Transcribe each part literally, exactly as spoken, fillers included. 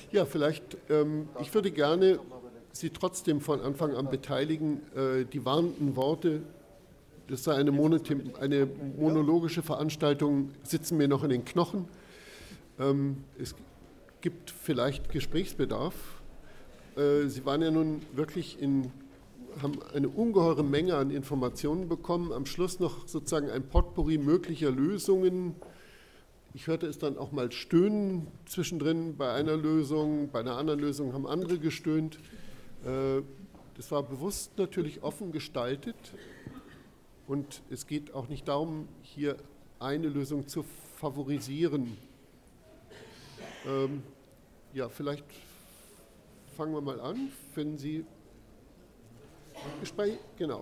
Ja, vielleicht, ähm, ich würde gerne Sie trotzdem von Anfang an beteiligen. Äh, die warnenden Worte, das sei eine, Monothem, eine monologische Veranstaltung, sitzen mir noch in den Knochen. Ähm, es gibt vielleicht Gesprächsbedarf. Äh, Sie waren ja nun wirklich in, haben eine ungeheure Menge an Informationen bekommen. Am Schluss noch sozusagen ein Potpourri möglicher Lösungen. Ich hörte es dann auch mal stöhnen zwischendrin bei einer Lösung, bei einer anderen Lösung haben andere gestöhnt. Das war bewusst natürlich offen gestaltet und es geht auch nicht darum, hier eine Lösung zu favorisieren. Ähm, ja, vielleicht fangen wir mal an, wenn Sie Gespräch, genau.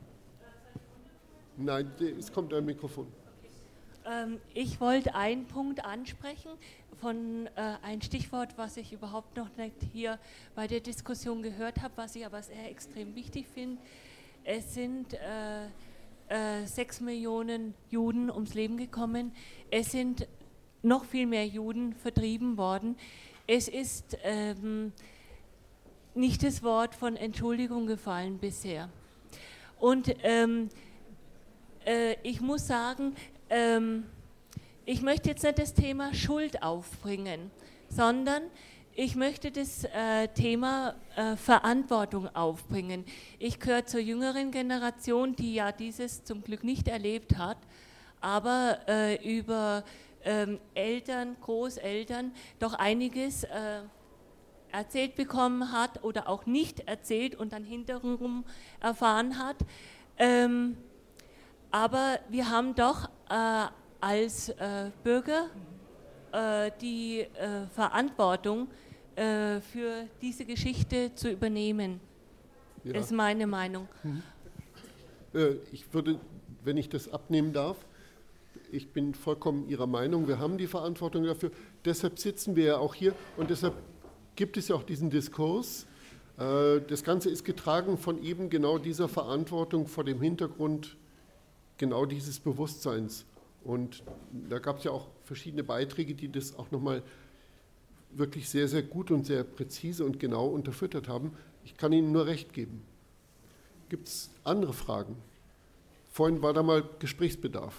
Nein, es kommt ein Mikrofon. Ich wollte einen Punkt ansprechen, von äh, ein Stichwort, was ich überhaupt noch nicht hier bei der Diskussion gehört habe, was ich aber sehr extrem wichtig finde. Es sind äh, äh, sechs Millionen Juden ums Leben gekommen. Es sind noch viel mehr Juden vertrieben worden. Es ist ähm, nicht das Wort von Entschuldigung gefallen bisher. Und ähm, äh, ich muss sagen, Ähm, ich möchte jetzt nicht das Thema Schuld aufbringen, sondern ich möchte das äh, Thema äh, Verantwortung aufbringen. Ich gehöre zur jüngeren Generation, die ja dieses zum Glück nicht erlebt hat, aber äh, über ähm, Eltern, Großeltern doch einiges äh, erzählt bekommen hat oder auch nicht erzählt und dann hinterherum erfahren hat. Ähm, Aber wir haben doch äh, als äh, Bürger äh, die äh, Verantwortung äh, für diese Geschichte zu übernehmen. Ja. Ist meine Meinung. Mhm. Äh, ich würde, wenn ich das abnehmen darf, ich bin vollkommen Ihrer Meinung, wir haben die Verantwortung dafür. Deshalb sitzen wir ja auch hier und deshalb gibt es ja auch diesen Diskurs. Äh, das Ganze ist getragen von eben genau dieser Verantwortung vor dem Hintergrund genau dieses Bewusstseins. Und da gab es ja auch verschiedene Beiträge, die das auch nochmal wirklich sehr, sehr gut und sehr präzise und genau unterfüttert haben. Ich kann Ihnen nur recht geben. Gibt es andere Fragen? Vorhin war da mal Gesprächsbedarf.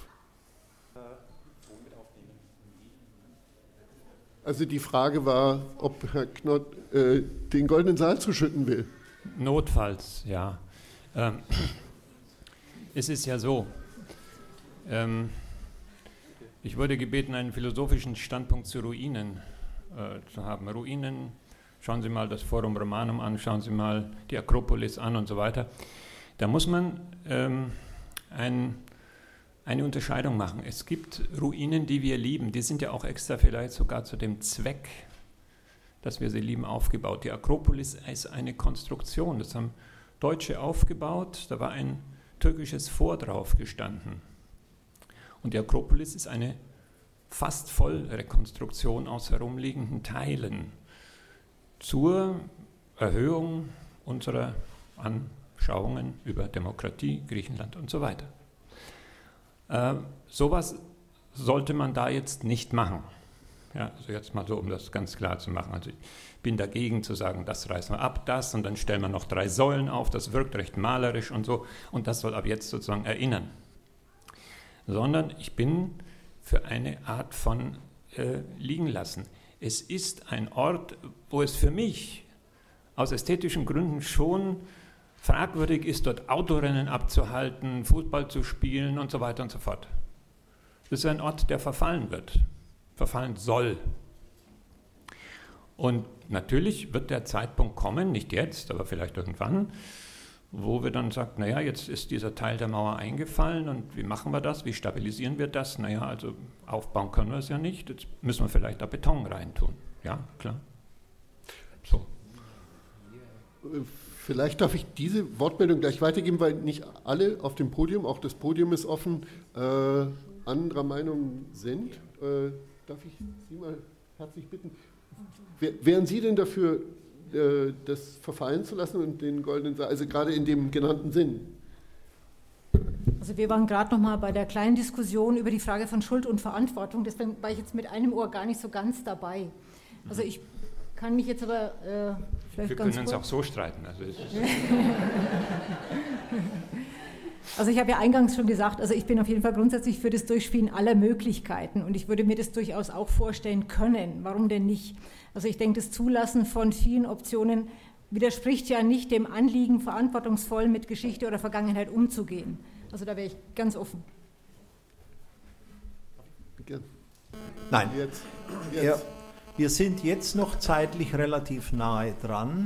Also die Frage war, ob Herr Knott äh, den goldenen Saal zuschütten will. Notfalls, ja. Ähm, es ist ja so, Ähm, ich wurde gebeten, einen philosophischen Standpunkt zu Ruinen äh, zu haben. Ruinen, schauen Sie mal das Forum Romanum an, schauen Sie mal die Akropolis an und so weiter. Da muss man ähm, ein, eine Unterscheidung machen. Es gibt Ruinen, die wir lieben, die sind ja auch extra vielleicht sogar zu dem Zweck, dass wir sie lieben, aufgebaut. Die Akropolis ist eine Konstruktion, das haben Deutsche aufgebaut, da war ein türkisches Fort drauf gestanden. Und die Akropolis ist eine fast Vollrekonstruktion aus herumliegenden Teilen zur Erhöhung unserer Anschauungen über Demokratie, Griechenland und so weiter. Äh, sowas sollte man da jetzt nicht machen. Ja, also jetzt mal so, um das ganz klar zu machen. Also ich bin dagegen zu sagen, das reißen wir ab, das, und dann stellen wir noch drei Säulen auf, das wirkt recht malerisch und so, und das soll ab jetzt sozusagen erinnern. Sondern ich bin für eine Art von äh, liegen lassen. Es ist ein Ort, wo es für mich aus ästhetischen Gründen schon fragwürdig ist, dort Autorennen abzuhalten, Fußball zu spielen und so weiter und so fort. Das ist ein Ort, der verfallen wird, verfallen soll. Und natürlich wird der Zeitpunkt kommen, nicht jetzt, aber vielleicht irgendwann, wo wir dann sagen, naja, jetzt ist dieser Teil der Mauer eingefallen und wie machen wir das, wie stabilisieren wir das? Naja, also aufbauen können wir es ja nicht, jetzt müssen wir vielleicht da Beton reintun. Ja, klar. So. Vielleicht darf ich diese Wortmeldung gleich weitergeben, weil nicht alle auf dem Podium, auch das Podium ist offen, äh, anderer Meinung sind. Äh, darf ich Sie mal herzlich bitten, wären Sie denn dafür, das verfallen zu lassen und den goldenen Saal, also gerade in dem genannten Sinn? Also wir waren gerade noch mal bei der kleinen Diskussion über die Frage von Schuld und Verantwortung, deswegen war ich jetzt mit einem Ohr gar nicht so ganz dabei. Also ich kann mich jetzt aber äh, vielleicht Wir ganz können uns kurz auch so streiten. Also, es ist also ich habe ja eingangs schon gesagt, also ich bin auf jeden Fall grundsätzlich für das Durchspielen aller Möglichkeiten und ich würde mir das durchaus auch vorstellen können. Warum denn nicht? Also ich denke, das Zulassen von vielen Optionen widerspricht ja nicht dem Anliegen, verantwortungsvoll mit Geschichte oder Vergangenheit umzugehen. Also da wäre ich ganz offen. Nein, Jetzt, jetzt. Ja, wir sind jetzt noch zeitlich relativ nahe dran.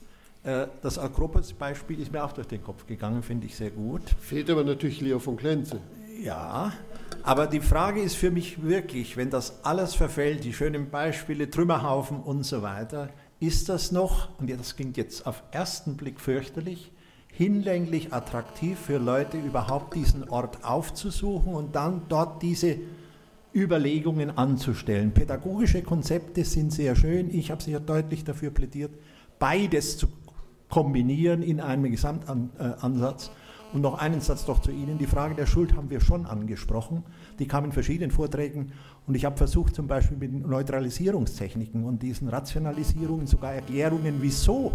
Das Akropolis-Beispiel ist mir auch durch den Kopf gegangen, finde ich sehr gut. Fehlt aber natürlich Leo von Klenze. Ja, aber die Frage ist für mich wirklich, wenn das alles verfällt, die schönen Beispiele, Trümmerhaufen und so weiter, ist das noch, und das klingt jetzt auf ersten Blick fürchterlich, hinlänglich attraktiv für Leute, überhaupt diesen Ort aufzusuchen und dann dort diese Überlegungen anzustellen. Pädagogische Konzepte sind sehr schön, ich habe sehr deutlich dafür plädiert, beides zu kombinieren in einem Gesamtansatz. Und noch einen Satz doch zu Ihnen. Die Frage der Schuld haben wir schon angesprochen. Die kam in verschiedenen Vorträgen. Und ich habe versucht, zum Beispiel mit Neutralisierungstechniken und diesen Rationalisierungen, sogar Erklärungen, wieso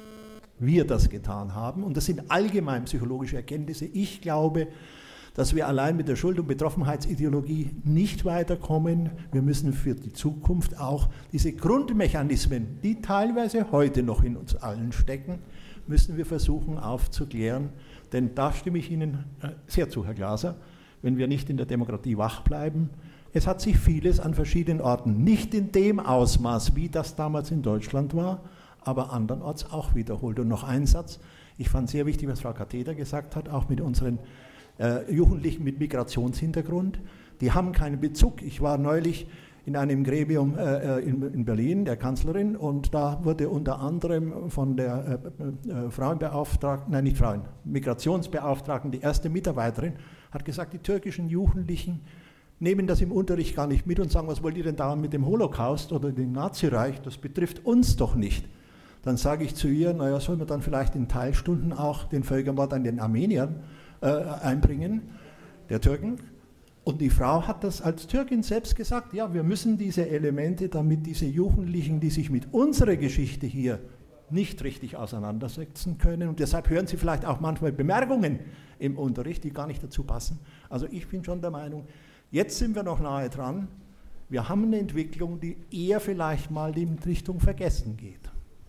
wir das getan haben. Und das sind allgemein psychologische Erkenntnisse. Ich glaube, dass wir allein mit der Schuld- und Betroffenheitsideologie nicht weiterkommen. Wir müssen für die Zukunft auch diese Grundmechanismen, die teilweise heute noch in uns allen stecken, müssen wir versuchen aufzuklären. Denn da stimme ich Ihnen sehr zu, Herr Glaser, wenn wir nicht in der Demokratie wach bleiben. Es hat sich vieles an verschiedenen Orten, nicht in dem Ausmaß, wie das damals in Deutschland war, aber andernorts auch wiederholt. Und noch ein Satz, ich fand sehr wichtig, was Frau Katheder gesagt hat, auch mit unseren äh, Jugendlichen mit Migrationshintergrund. Die haben keinen Bezug. Ich war neulich in einem Gremium äh, in, in Berlin, der Kanzlerin, und da wurde unter anderem von der äh, äh, Frauenbeauftragten, nein nicht Frauen, Migrationsbeauftragten, die erste Mitarbeiterin, hat gesagt, die türkischen Jugendlichen nehmen das im Unterricht gar nicht mit und sagen, was wollt ihr denn da mit dem Holocaust oder dem Nazireich, das betrifft uns doch nicht. Dann sage ich zu ihr, naja, soll man dann vielleicht in Teilstunden auch den Völkermord an den Armeniern äh, einbringen, der Türken? Und die Frau hat das als Türkin selbst gesagt, ja, wir müssen diese Elemente, damit diese Jugendlichen, die sich mit unserer Geschichte hier nicht richtig auseinandersetzen können, und deshalb hören sie vielleicht auch manchmal Bemerkungen im Unterricht, die gar nicht dazu passen. Also ich bin schon der Meinung, jetzt sind wir noch nahe dran, wir haben eine Entwicklung, die eher vielleicht mal in Richtung Vergessen geht.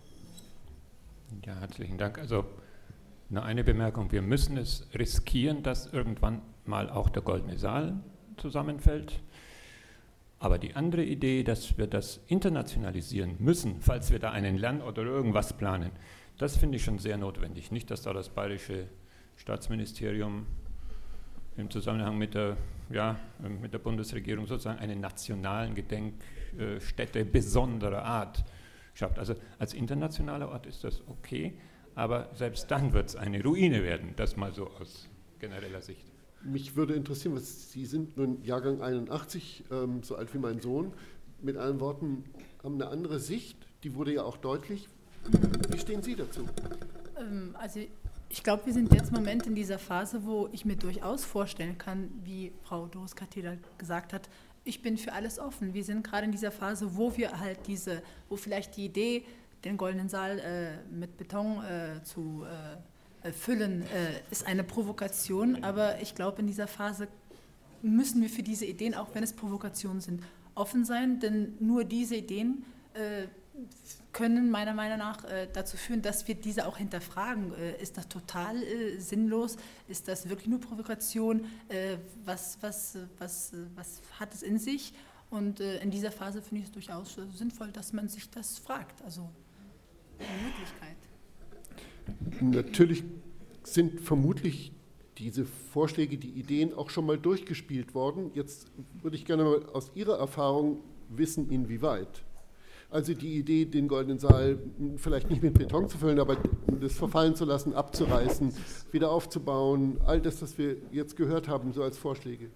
Ja, herzlichen Dank. Also nur eine Bemerkung, wir müssen es riskieren, dass irgendwann mal auch der Goldene Saal zusammenfällt. Aber die andere Idee, dass wir das internationalisieren müssen, falls wir da einen Lernort oder irgendwas planen, das finde ich schon sehr notwendig. Nicht, dass da das Bayerische Staatsministerium im Zusammenhang mit der, ja, mit der Bundesregierung sozusagen eine nationalen Gedenkstätte besonderer Art schafft. Also als internationaler Ort ist das okay, aber selbst dann wird es eine Ruine werden, das mal so aus genereller Sicht. Mich würde interessieren, was Sie sind nun Jahrgang einundachtzig, ähm, so alt wie mein Sohn, mit anderen Worten, haben eine andere Sicht, die wurde ja auch deutlich. Wie stehen Sie dazu? Ähm, also ich glaube, wir sind jetzt im Moment in dieser Phase, wo ich mir durchaus vorstellen kann, wie Frau Doris-Katheder gesagt hat, ich bin für alles offen. Wir sind gerade in dieser Phase, wo wir halt diese, wo vielleicht die Idee, den Goldenen Saal äh, mit Beton äh, zu äh, füllen, äh, ist eine Provokation, aber ich glaube, in dieser Phase müssen wir für diese Ideen, auch wenn es Provokationen sind, offen sein, denn nur diese Ideen äh, können meiner Meinung nach äh, dazu führen, dass wir diese auch hinterfragen. Äh, ist das total äh, sinnlos? Ist das wirklich nur Provokation? Äh, was, was, was, was hat es in sich? Und äh, in dieser Phase finde ich es durchaus äh, sinnvoll, dass man sich das fragt. Also eine Möglichkeit. Natürlich sind vermutlich diese Vorschläge, die Ideen auch schon mal durchgespielt worden. Jetzt würde ich gerne mal aus Ihrer Erfahrung wissen, inwieweit. Also die Idee, den Goldenen Saal vielleicht nicht mit Beton zu füllen, aber das verfallen zu lassen, abzureißen, wieder aufzubauen, all das, was wir jetzt gehört haben, so als Vorschläge.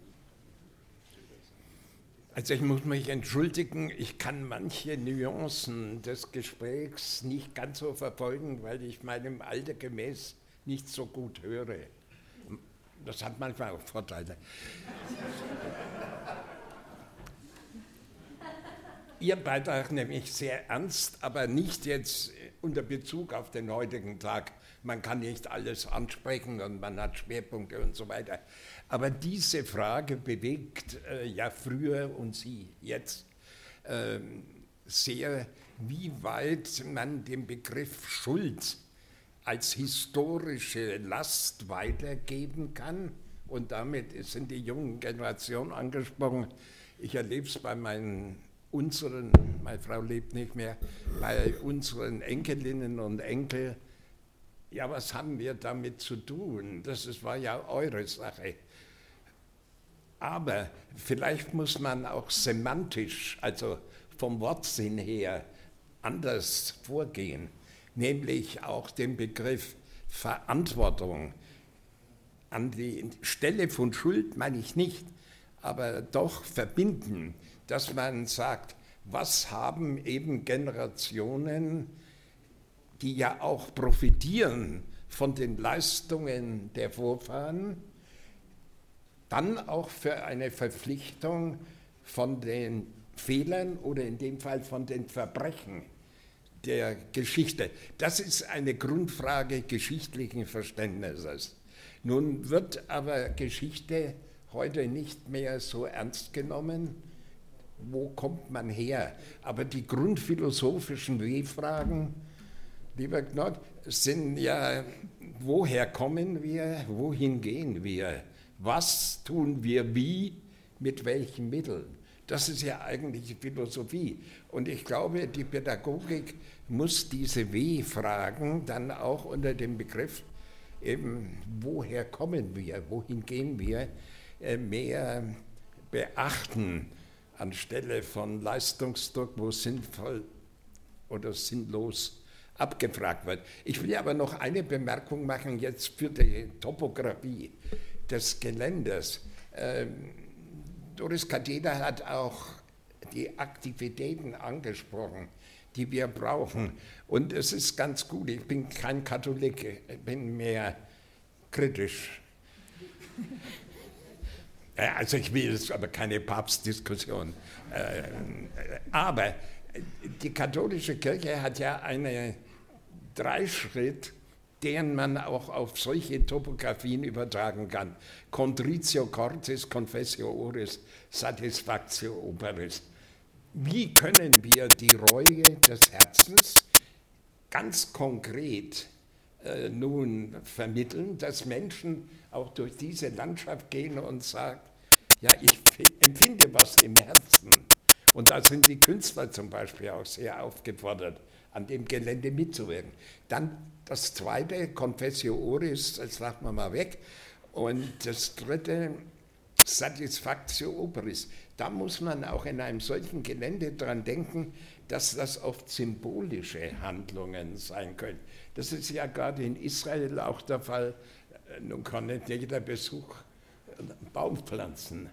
Also ich muss mich entschuldigen, ich kann manche Nuancen des Gesprächs nicht ganz so verfolgen, weil ich meinem Alter gemäß nicht so gut höre. Das hat manchmal auch Vorteile. Ihr Beitrag nämlich sehr ernst, aber nicht jetzt unter Bezug auf den heutigen Tag. Man kann nicht alles ansprechen und man hat Schwerpunkte und so weiter. Aber diese Frage bewegt äh, ja früher und Sie jetzt äh, sehr, wie weit man den Begriff Schuld als historische Last weitergeben kann. Und damit sind die jungen Generationen angesprochen. Ich erlebe es bei meinen, unseren, meine Frau lebt nicht mehr, bei unseren Enkelinnen und Enkel. Ja, was haben wir damit zu tun? Das ist, war ja eure Sache. Aber vielleicht muss man auch semantisch, also vom Wortsinn her, anders vorgehen, nämlich auch den Begriff Verantwortung an die Stelle von Schuld, meine ich nicht, aber doch verbinden, dass man sagt, was haben eben Generationen, die ja auch profitieren von den Leistungen der Vorfahren, dann auch für eine Verpflichtung von den Fehlern oder in dem Fall von den Verbrechen der Geschichte. Das ist eine Grundfrage geschichtlichen Verständnisses. Nun wird aber Geschichte heute nicht mehr so ernst genommen. Wo kommt man her? Aber die grundphilosophischen W-Fragen, lieber Gnott, sind ja, woher kommen wir, wohin gehen wir? Was tun wir wie, mit welchen Mitteln? Das ist ja eigentlich die Philosophie. Und ich glaube, die Pädagogik muss diese W-Fragen dann auch unter dem Begriff eben, woher kommen wir, wohin gehen wir, mehr beachten, anstelle von Leistungsdruck, wo sinnvoll oder sinnlos abgefragt wird. Ich will aber noch eine Bemerkung machen jetzt für die Topografie des Geländes. Ähm, Doris Katheter hat auch die Aktivitäten angesprochen, die wir brauchen. Und es ist ganz gut, ich bin kein Katholik, ich bin mehr kritisch. Also ich will jetzt aber keine Papstdiskussion. Aber die katholische Kirche hat ja einen Dreischritt, den man auch auf solche Topografien übertragen kann. Contritio cordis, confessio oris, satisfactio operis. Wie können wir die Reue des Herzens ganz konkret äh, nun vermitteln, dass Menschen auch durch diese Landschaft gehen und sagen, ja, ich empfinde was im Herzen. Und da sind die Künstler zum Beispiel auch sehr aufgefordert, an dem Gelände mitzuwirken. Dann das zweite, Confessio oris, das lassen wir mal weg. Und das dritte, Satisfactio operis. Da muss man auch in einem solchen Gelände dran denken, dass das oft symbolische Handlungen sein können. Das ist ja gerade in Israel auch der Fall. Nun kann nicht jeder Besuch einen Baum pflanzen.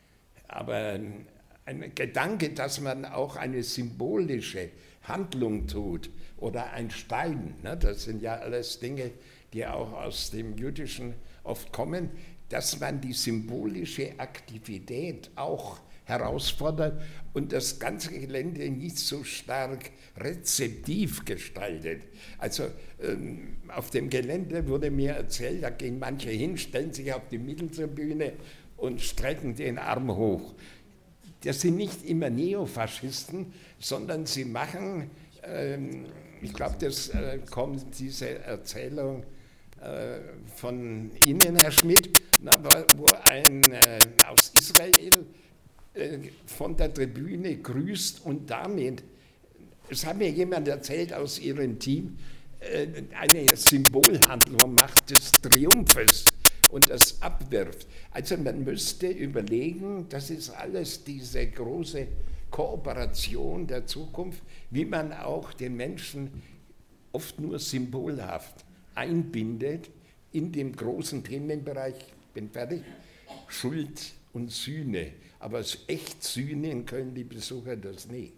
Aber ein Gedanke, dass man auch eine symbolische Handlung tut oder ein Stein, ne, das sind ja alles Dinge, die auch aus dem Jüdischen oft kommen, dass man die symbolische Aktivität auch herausfordert und das ganze Gelände nicht so stark rezeptiv gestaltet. Also ähm, auf dem Gelände wurde mir erzählt, da gehen manche hin, stellen sich auf die Mitteltribüne und strecken den Arm hoch. Das sind nicht immer Neofaschisten, sondern sie machen, ähm, ich glaube, das äh, kommt diese Erzählung äh, von Ihnen, Herr Schmidt, na, wo ein äh, aus Israel äh, von der Tribüne grüßt und damit, es hat mir jemand erzählt aus Ihrem Team, äh, eine Symbolhandlung macht des Triumphes und das abwirft. Also man müsste überlegen, das ist alles diese große Kooperation der Zukunft, wie man auch den Menschen oft nur symbolhaft einbindet in dem großen Themenbereich, ich bin fertig, Schuld und Sühne. Aber echt sühnen können die Besucher das nicht.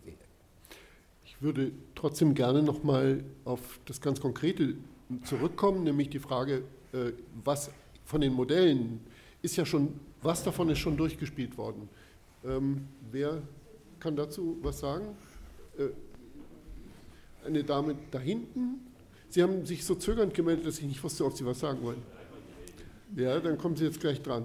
Ich würde trotzdem gerne noch mal auf das ganz Konkrete zurückkommen, nämlich die Frage, was von den Modellen ist ja schon, was davon ist schon durchgespielt worden? Ähm, wer kann dazu was sagen. Eine Dame da hinten. Sie haben sich so zögernd gemeldet, dass ich nicht wusste, ob Sie was sagen wollen. Ja, dann kommen Sie jetzt gleich dran.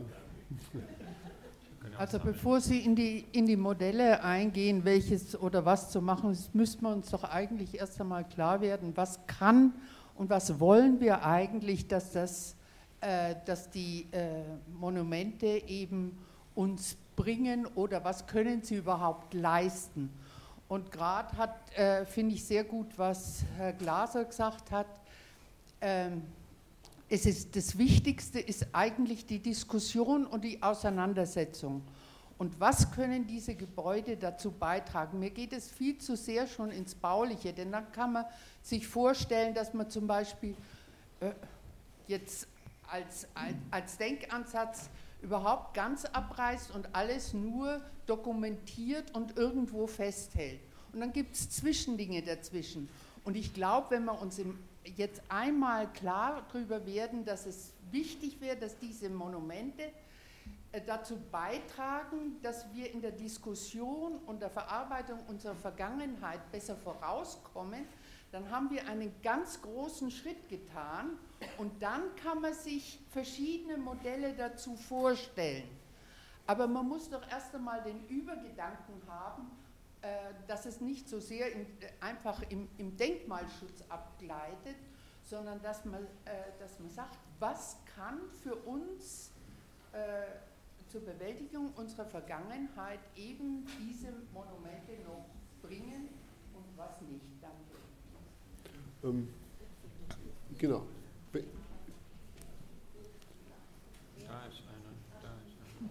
Also bevor Sie in die, in die Modelle eingehen, welches oder was zu machen ist, müssten wir uns doch eigentlich erst einmal klar werden, was kann und was wollen wir eigentlich, dass, das, äh, dass die äh, Monumente eben uns bringen oder was können sie überhaupt leisten. Und gerade hat, äh, finde ich sehr gut, was Herr Glaser gesagt hat, ähm, es ist, das Wichtigste ist eigentlich die Diskussion und die Auseinandersetzung. Und was können diese Gebäude dazu beitragen? Mir geht es viel zu sehr schon ins Bauliche, denn dann kann man sich vorstellen, dass man zum Beispiel äh, jetzt als, als, als Denkansatz überhaupt ganz abreißt und alles nur dokumentiert und irgendwo festhält. Und dann gibt es Zwischendinge dazwischen. Und ich glaube, wenn wir uns im jetzt einmal klar darüber werden, dass es wichtig wäre, dass diese Monumente äh, dazu beitragen, dass wir in der Diskussion und der Verarbeitung unserer Vergangenheit besser vorauskommen, dann haben wir einen ganz großen Schritt getan und dann kann man sich verschiedene Modelle dazu vorstellen. Aber man muss doch erst einmal den Übergedanken haben, dass es nicht so sehr in, einfach im, im Denkmalschutz abgleitet, sondern dass man, äh, dass man sagt, was kann für uns äh, zur Bewältigung unserer Vergangenheit eben diese Monumente noch bringen und was nicht. Danke. Ähm, genau. Be Da ist einer, da ist einer.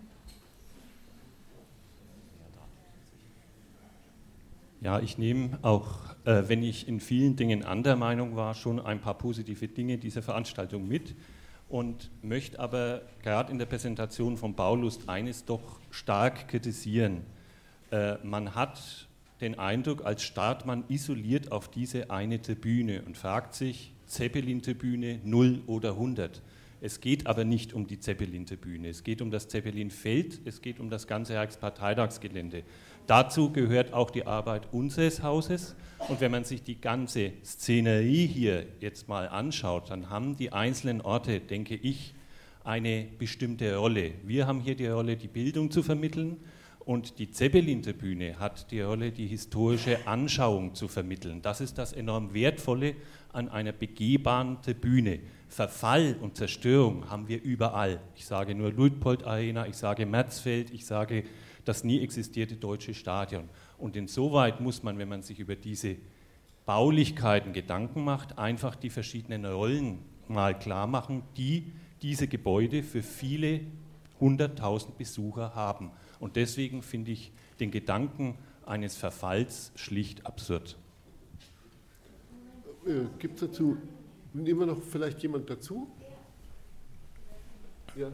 Ja, ich nehme auch, äh, wenn ich in vielen Dingen anderer Meinung war, schon ein paar positive Dinge dieser Veranstaltung mit und möchte aber gerade in der Präsentation von Baulust eines doch stark kritisieren. Äh, man hat den Eindruck, als starrt man isoliert auf diese eine Tribüne und fragt sich, Zeppelin-Tribüne null oder hundert. Es geht aber nicht um die Zeppelin-Tribüne, es geht um das Zeppelin-Feld, es geht um das ganze Reichsparteitagsgelände. Dazu gehört auch die Arbeit unseres Hauses und wenn man sich die ganze Szenerie hier jetzt mal anschaut, dann haben die einzelnen Orte, denke ich, eine bestimmte Rolle. Wir haben hier die Rolle, die Bildung zu vermitteln und die Zeppelin-Tribüne hat die Rolle, die historische Anschauung zu vermitteln. Das ist das enorm Wertvolle an einer begehbaren Tribüne. Verfall und Zerstörung haben wir überall. Ich sage nur Luitpold Arena, ich sage Märzfeld, ich sage das nie existierte deutsche Stadion. Und insoweit muss man, wenn man sich über diese Baulichkeiten Gedanken macht, einfach die verschiedenen Rollen mal klar machen, die diese Gebäude für viele hunderttausend Besucher haben. Und deswegen finde ich den Gedanken eines Verfalls schlicht absurd. Äh, Gibt es dazu immer noch vielleicht jemand dazu? Ja.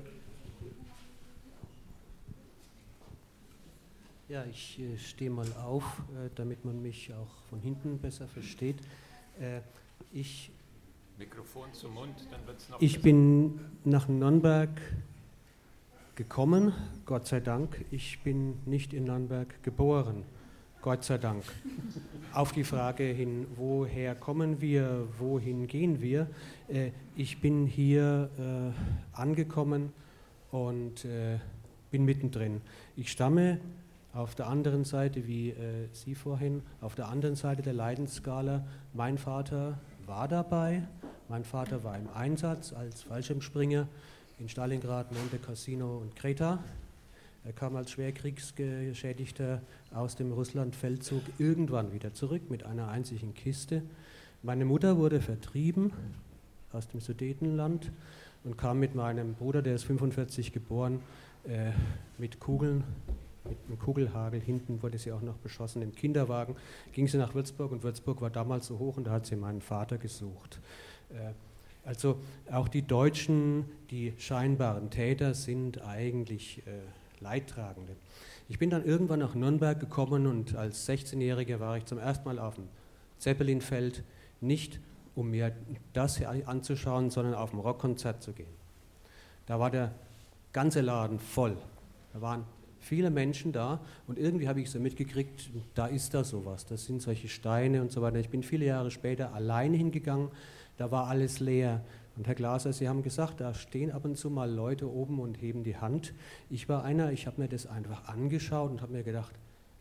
Ja, ich äh, stehe mal auf, äh, damit man mich auch von hinten besser versteht. Äh, ich Mikrofon zum Mund, dann wird es noch Ich besser. bin nach Nürnberg gekommen, Gott sei Dank. Ich bin nicht in Nürnberg geboren, Gott sei Dank. Auf die Frage hin, woher kommen wir, wohin gehen wir? Äh, ich bin hier äh, angekommen und äh, bin mittendrin. Ich stamme auf der anderen Seite, wie äh, Sie vorhin, auf der anderen Seite der Leidensskala. Mein Vater war dabei. Mein Vater war im Einsatz als Fallschirmspringer in Stalingrad, Monte Cassino und Kreta. Er kam als Schwerkriegsgeschädigter aus dem Russlandfeldzug irgendwann wieder zurück mit einer einzigen Kiste. Meine Mutter wurde vertrieben aus dem Sudetenland und kam mit meinem Bruder, der ist fünfundvierzig geboren, äh, mit Kugeln, mit einem Kugelhagel, hinten wurde sie auch noch beschossen, im Kinderwagen, ging sie nach Würzburg und Würzburg war damals so hoch und da hat sie meinen Vater gesucht. Äh, also auch die Deutschen, die scheinbaren Täter sind eigentlich äh, Leidtragende. Ich bin dann irgendwann nach Nürnberg gekommen und als sechzehnjähriger war ich zum ersten Mal auf dem Zeppelinfeld, nicht um mir das hier anzuschauen, sondern auf ein Rockkonzert zu gehen. Da war der ganze Laden voll. Da waren viele Menschen da und irgendwie habe ich so mitgekriegt, da ist da sowas, das sind solche Steine und so weiter. Ich bin viele Jahre später alleine hingegangen, da war alles leer. Und Herr Glaser, Sie haben gesagt, da stehen ab und zu mal Leute oben und heben die Hand. Ich war einer, ich habe mir das einfach angeschaut und habe mir gedacht,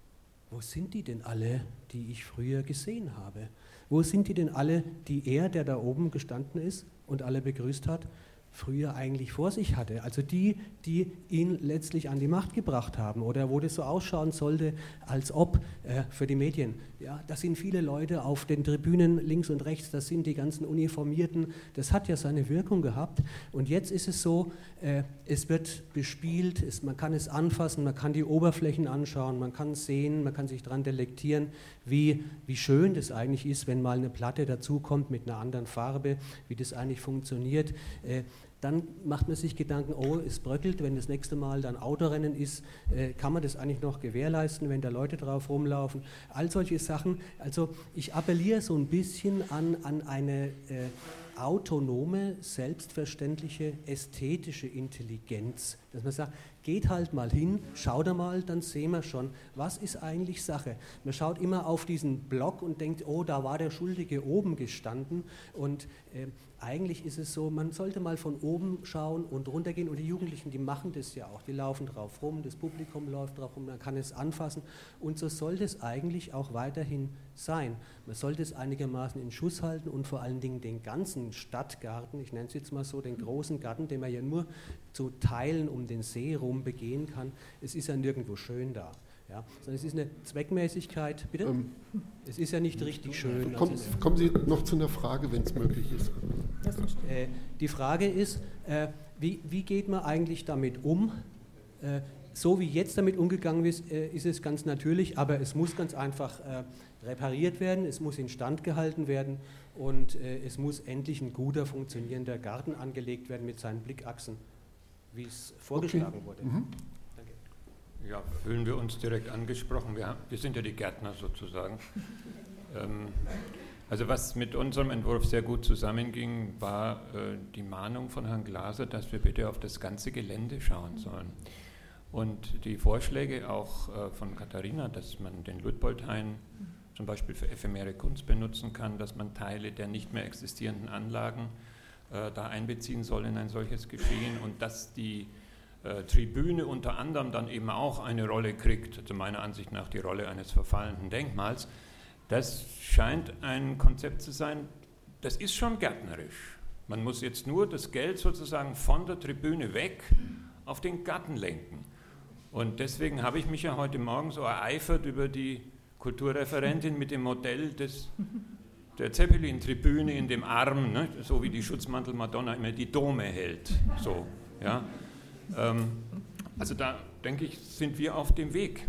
wo sind die denn alle, die ich früher gesehen habe? Wo sind die denn alle, die er, der da oben gestanden ist und alle begrüßt hat, früher eigentlich vor sich hatte? Also die, die ihn letztlich an die Macht gebracht haben oder wo das so ausschauen sollte, als ob äh, für die Medien. Ja, das sind viele Leute auf den Tribünen links und rechts, das sind die ganzen Uniformierten. Das hat ja seine Wirkung gehabt. Und jetzt ist es so, äh, es wird bespielt, es, man kann es anfassen, man kann die Oberflächen anschauen, man kann sehen, man kann sich daran delektieren, wie, wie schön das eigentlich ist, wenn mal eine Platte dazukommt mit einer anderen Farbe, wie das eigentlich funktioniert. Äh, Dann macht man sich Gedanken, oh, es bröckelt, wenn das nächste Mal dann Autorennen ist, äh, kann man das eigentlich noch gewährleisten, wenn da Leute drauf rumlaufen? All solche Sachen. Also ich appelliere so ein bisschen an, an eine äh, autonome, selbstverständliche, ästhetische Intelligenz, dass man sagt, geht halt mal hin, schaut mal, dann sehen wir schon, was ist eigentlich Sache. Man schaut immer auf diesen Block und denkt, oh, da war der Schuldige oben gestanden und äh, eigentlich ist es so, man sollte mal von oben schauen und runtergehen und die Jugendlichen, die machen das ja auch, die laufen drauf rum, das Publikum läuft drauf rum, man kann es anfassen und so sollte es eigentlich auch weiterhin sein. Man sollte es einigermaßen in Schuss halten und vor allen Dingen den ganzen Stadtgarten, ich nenne es jetzt mal so, den großen Garten, den man ja nur zu Teilen um den See rum begehen kann, es ist ja nirgendwo schön da. Ja, sondern es ist eine Zweckmäßigkeit, bitte? Ähm, es ist ja nicht richtig schön. Kommen, also kommen Sie noch zu einer Frage, wenn es möglich ist. Äh, die Frage ist, äh, wie, wie geht man eigentlich damit um? Äh, so wie jetzt damit umgegangen ist, äh, ist es ganz natürlich, aber es muss ganz einfach äh, repariert werden, es muss instand gehalten werden und äh, es muss endlich ein guter, funktionierender Garten angelegt werden mit seinen Blickachsen, wie es vorgeschlagen okay. wurde. Mhm. Ja, fühlen wir uns direkt angesprochen. Wir, haben, wir sind ja die Gärtner sozusagen. ähm, also was mit unserem Entwurf sehr gut zusammenging, war äh, die Mahnung von Herrn Glaser, dass wir bitte auf das ganze Gelände schauen sollen. Und die Vorschläge auch äh, von Katharina, dass man den Luitpoldhain zum Beispiel für ephemere Kunst benutzen kann, dass man Teile der nicht mehr existierenden Anlagen äh, da einbeziehen soll in ein solches Geschehen und dass die Äh, Tribüne unter anderem dann eben auch eine Rolle kriegt, also meiner Ansicht nach die Rolle eines verfallenden Denkmals, das scheint ein Konzept zu sein, das ist schon gärtnerisch. Man muss jetzt nur das Geld sozusagen von der Tribüne weg auf den Garten lenken. Und deswegen habe ich mich ja heute Morgen so ereifert über die Kulturreferentin mit dem Modell des, der Zeppelin-Tribüne in dem Arm, ne, so wie die Schutzmantel-Madonna immer die Dome hält. So, ja. Also da, denke ich, sind wir auf dem Weg.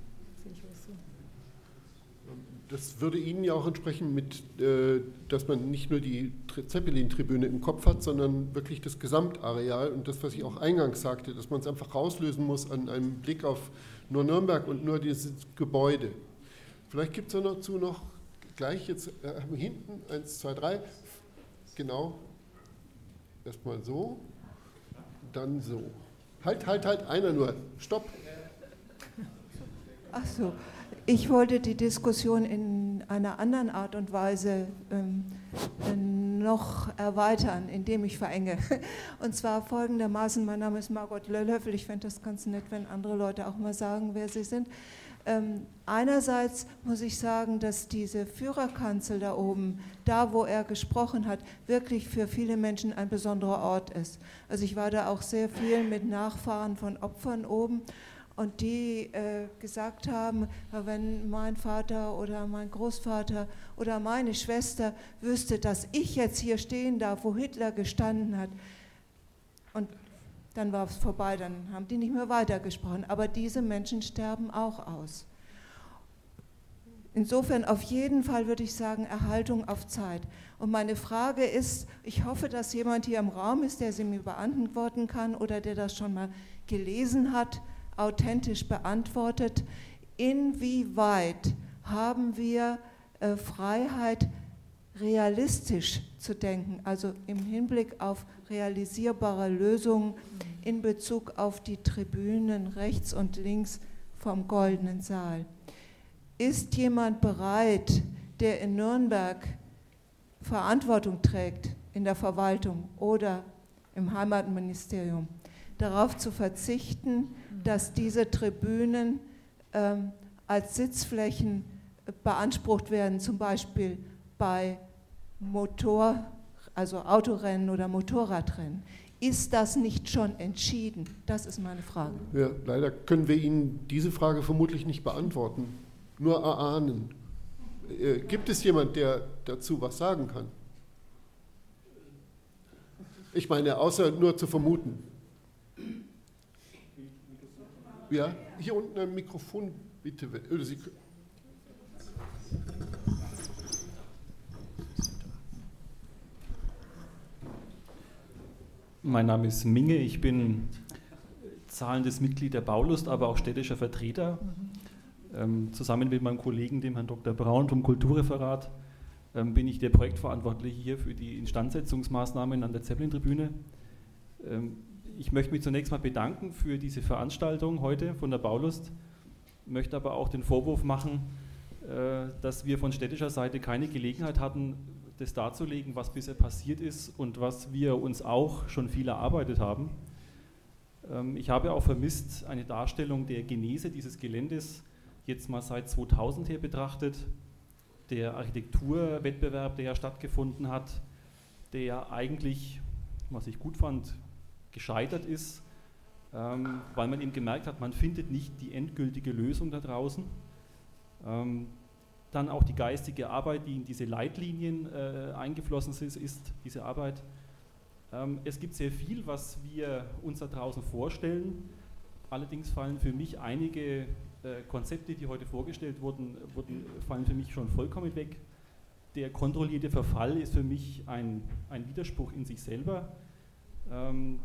Das würde Ihnen ja auch entsprechen, mit, äh, dass man nicht nur die Zeppelin-Tribüne im Kopf hat, sondern wirklich das Gesamtareal und das, was ich auch eingangs sagte, dass man es einfach rauslösen muss an einem Blick auf nur Nürnberg und nur dieses Gebäude. Vielleicht gibt es dazu noch gleich jetzt äh, hinten, eins, zwei, drei, genau, erstmal so, dann so. Halt, halt, halt, einer nur. Stopp. Ach so, ich wollte die Diskussion in einer anderen Art und Weise ähm, noch erweitern, indem ich verenge. Und zwar folgendermaßen, mein Name ist Margot Löllhöffel, ich fände das ganz nett, wenn andere Leute auch mal sagen, wer sie sind. Ähm, einerseits muss ich sagen, dass diese Führerkanzel da oben, da wo er gesprochen hat, wirklich für viele Menschen ein besonderer Ort ist. Also ich war da auch sehr viel mit Nachfahren von Opfern oben und die äh, gesagt haben, wenn mein Vater oder mein Großvater oder meine Schwester wüsste, dass ich jetzt hier stehen darf, wo Hitler gestanden hat, und dann war es vorbei, dann haben die nicht mehr weitergesprochen. Aber diese Menschen sterben auch aus. Insofern auf jeden Fall würde ich sagen, Erhaltung auf Zeit. Und meine Frage ist, ich hoffe, dass jemand hier im Raum ist, der sie mir beantworten kann oder der das schon mal gelesen hat, authentisch beantwortet. Inwieweit haben wir äh, Freiheit, realistisch zu denken, also im Hinblick auf realisierbare Lösungen in Bezug auf die Tribünen rechts und links vom Goldenen Saal. Ist jemand bereit, der in Nürnberg Verantwortung trägt in der Verwaltung oder im Heimatministerium, darauf zu verzichten, dass diese Tribünen ähm, als Sitzflächen beansprucht werden, zum Beispiel bei Motor, also Autorennen oder Motorradrennen. Ist das nicht schon entschieden? Das ist meine Frage. Ja, leider können wir Ihnen diese Frage vermutlich nicht beantworten, nur erahnen. Äh, gibt es jemand, der dazu was sagen kann? Ich meine, außer nur zu vermuten. Ja, hier unten ein Mikrofon, bitte. Sie Mein Name ist Minge, ich bin zahlendes Mitglied der Baulust, aber auch städtischer Vertreter. Ähm, zusammen mit meinem Kollegen, dem Herrn Doktor Braun vom Kulturreferat, ähm, bin ich der Projektverantwortliche hier für die Instandsetzungsmaßnahmen an der Zeppelin-Tribüne. Ähm, ich möchte mich zunächst mal bedanken für diese Veranstaltung heute von der Baulust, möchte aber auch den Vorwurf machen, äh, dass wir von städtischer Seite keine Gelegenheit hatten, das darzulegen, was bisher passiert ist und was wir uns auch schon viel erarbeitet haben. Ähm, ich habe auch vermisst eine Darstellung der Genese dieses Geländes, jetzt mal seit zweitausend her betrachtet, der Architekturwettbewerb, der ja stattgefunden hat, der ja eigentlich, was ich gut fand, gescheitert ist, ähm, weil man eben gemerkt hat, man findet nicht die endgültige Lösung da draußen. Ähm, Dann auch die geistige Arbeit, die in diese Leitlinien äh, eingeflossen ist, ist diese Arbeit. Ähm, es gibt sehr viel, was wir uns da draußen vorstellen. Allerdings fallen für mich einige äh, Konzepte, die heute vorgestellt wurden, wurden, fallen für mich schon vollkommen weg. Der kontrollierte Verfall ist für mich ein, ein Widerspruch in sich selber. Ähm,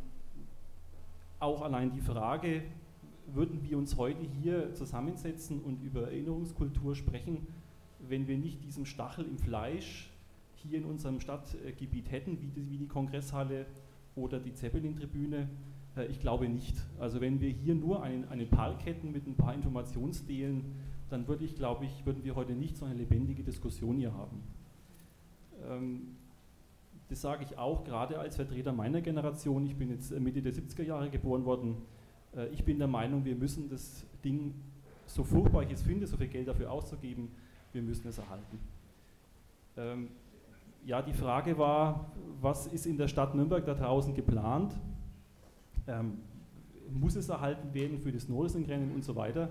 auch allein die Frage, würden wir uns heute hier zusammensetzen und über Erinnerungskultur sprechen, wenn wir nicht diesen Stachel im Fleisch hier in unserem Stadtgebiet hätten, wie die, wie die Kongresshalle oder die Zeppelin-Tribüne? Äh, ich glaube nicht. Also wenn wir hier nur einen, einen Park hätten mit ein paar Informationsstelen, dann würde ich, glaube ich, würden wir heute nicht so eine lebendige Diskussion hier haben. Ähm, das sage ich auch gerade als Vertreter meiner Generation. Ich bin jetzt Mitte der siebziger Jahre geboren worden. Äh, ich bin der Meinung, wir müssen das Ding, so furchtbar ich es finde, so viel Geld dafür auszugeben, wir müssen es erhalten. Ähm, ja, die Frage war, was ist in der Stadt Nürnberg da draußen geplant? Ähm, muss es erhalten werden für das Nordensring-Rennen und so weiter?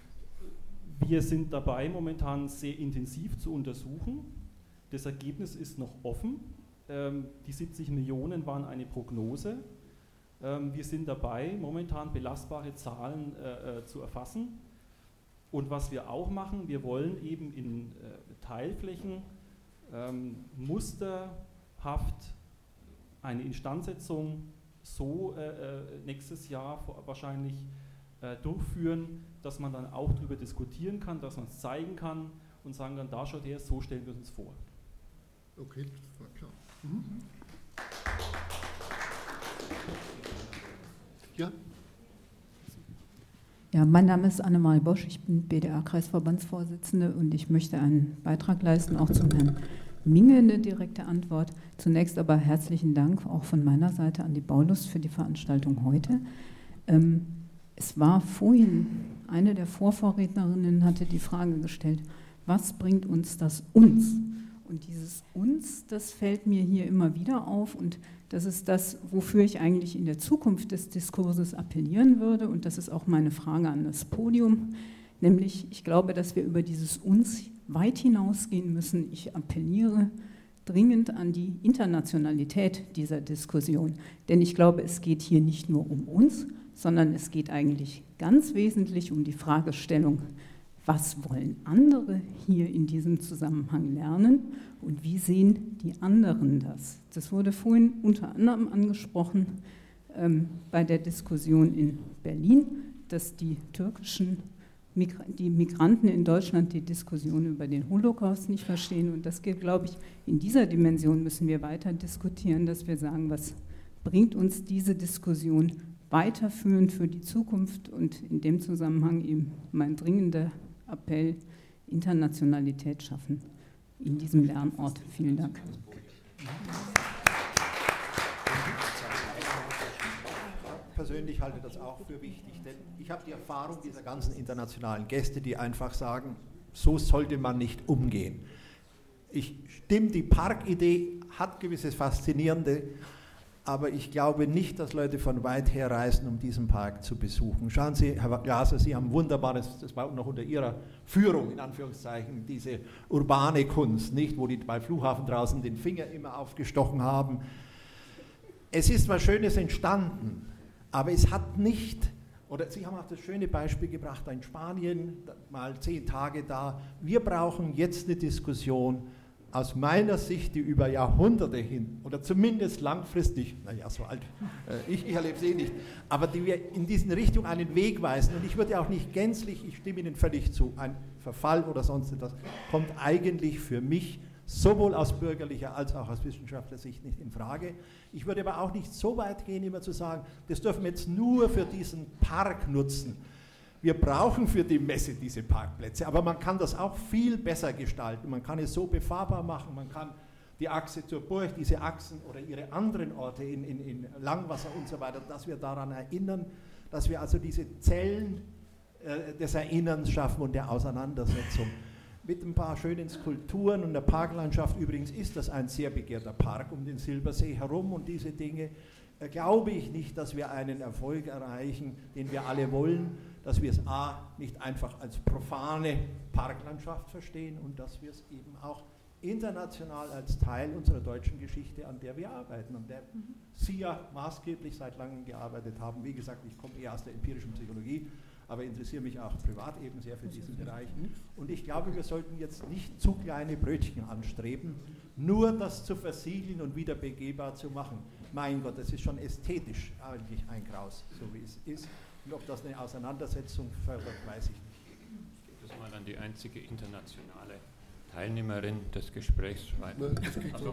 Wir sind dabei, momentan sehr intensiv zu untersuchen. Das Ergebnis ist noch offen. Ähm, die siebzig Millionen waren eine Prognose. Ähm, wir sind dabei, momentan belastbare Zahlen äh, äh, zu erfassen. Und was wir auch machen, wir wollen eben in äh, Teilflächen ähm, musterhaft eine Instandsetzung so äh, nächstes Jahr wahrscheinlich äh, durchführen, dass man dann auch darüber diskutieren kann, dass man es zeigen kann und sagen kann, da schaut her, so stellen wir uns vor. Okay, das war klar. Mhm. Ja? Ja, mein Name ist Annemarie Bosch, ich bin B D A-Kreisverbandsvorsitzende und ich möchte einen Beitrag leisten, auch zum Herrn Minge eine direkte Antwort. Zunächst aber herzlichen Dank auch von meiner Seite an die Baulust für die Veranstaltung heute. Ähm, es war vorhin, eine der Vorvorrednerinnen hatte die Frage gestellt, was bringt uns das uns? Und dieses uns, das fällt mir hier immer wieder auf und das ist das, wofür ich eigentlich in der Zukunft des Diskurses appellieren würde und das ist auch meine Frage an das Podium, nämlich ich glaube, dass wir über dieses uns weit hinausgehen müssen. Ich appelliere dringend an die Internationalität dieser Diskussion, denn ich glaube, es geht hier nicht nur um uns, sondern es geht eigentlich ganz wesentlich um die Fragestellung, was wollen andere hier in diesem Zusammenhang lernen und wie sehen die anderen das? Das wurde vorhin unter anderem angesprochen ähm, bei der Diskussion in Berlin, dass die türkischen Migra- die Migranten in Deutschland die Diskussion über den Holocaust nicht verstehen. Und das gilt, glaube ich, in dieser Dimension müssen wir weiter diskutieren, dass wir sagen, was bringt uns diese Diskussion weiterführend für die Zukunft und in dem Zusammenhang eben mein dringender Appell, Internationalität schaffen in diesem Lernort. Vielen Dank. Persönlich halte das auch für wichtig, denn ich habe die Erfahrung dieser ganzen internationalen Gäste, die einfach sagen, so sollte man nicht umgehen. Ich stimme, die Parkidee hat gewisses Faszinierende, aber ich glaube nicht, dass Leute von weit her reisen, um diesen Park zu besuchen. Schauen Sie, Herr Glaser, Sie haben wunderbares, das war noch unter Ihrer Führung, in Anführungszeichen, diese urbane Kunst, nicht, wo die bei Flughafen draußen den Finger immer aufgestochen haben. Es ist was Schönes entstanden. Aber es hat nicht, oder Sie haben auch das schöne Beispiel gebracht, in Spanien, mal zehn Tage da. Wir brauchen jetzt eine Diskussion aus meiner Sicht, die über Jahrhunderte hin, oder zumindest langfristig, naja, so alt, äh, ich, ich erlebe es eh nicht, aber die wir in diese Richtung einen Weg weisen. Und ich würde auch nicht gänzlich, ich stimme Ihnen völlig zu, ein Verfall oder sonst etwas kommt eigentlich für mich sowohl aus bürgerlicher als auch aus wissenschaftlicher Sicht nicht in Frage. Ich würde aber auch nicht so weit gehen, immer zu sagen, das dürfen wir jetzt nur für diesen Park nutzen. Wir brauchen für die Messe diese Parkplätze, aber man kann das auch viel besser gestalten. Man kann es so befahrbar machen, man kann die Achse zur Burg, diese Achsen oder ihre anderen Orte in, in, in Langwasser und so weiter, dass wir daran erinnern, dass wir also diese Zellen äh, des Erinnerns schaffen und der Auseinandersetzung. Mit ein paar schönen Skulpturen und der Parklandschaft, übrigens ist das ein sehr begehrter Park um den Silbersee herum und diese Dinge, äh, glaube ich nicht, dass wir einen Erfolg erreichen, den wir alle wollen, dass wir es a. nicht einfach als profane Parklandschaft verstehen und dass wir es eben auch international als Teil unserer deutschen Geschichte, an der wir arbeiten, an der Sie ja maßgeblich seit langem gearbeitet haben. Wie gesagt, ich komme eher aus der empirischen Psychologie, aber interessiere mich auch privat eben sehr für diesen Bereich. Und ich glaube, wir sollten jetzt nicht zu kleine Brötchen anstreben, nur das zu versiegeln und wieder begehbar zu machen. Mein Gott, das ist schon ästhetisch eigentlich ein Graus, so wie es ist. Und ob das eine Auseinandersetzung fördert, weiß ich nicht. Ich gebe das mal an die einzige internationale Teilnehmerin des Gesprächs weiter. Also,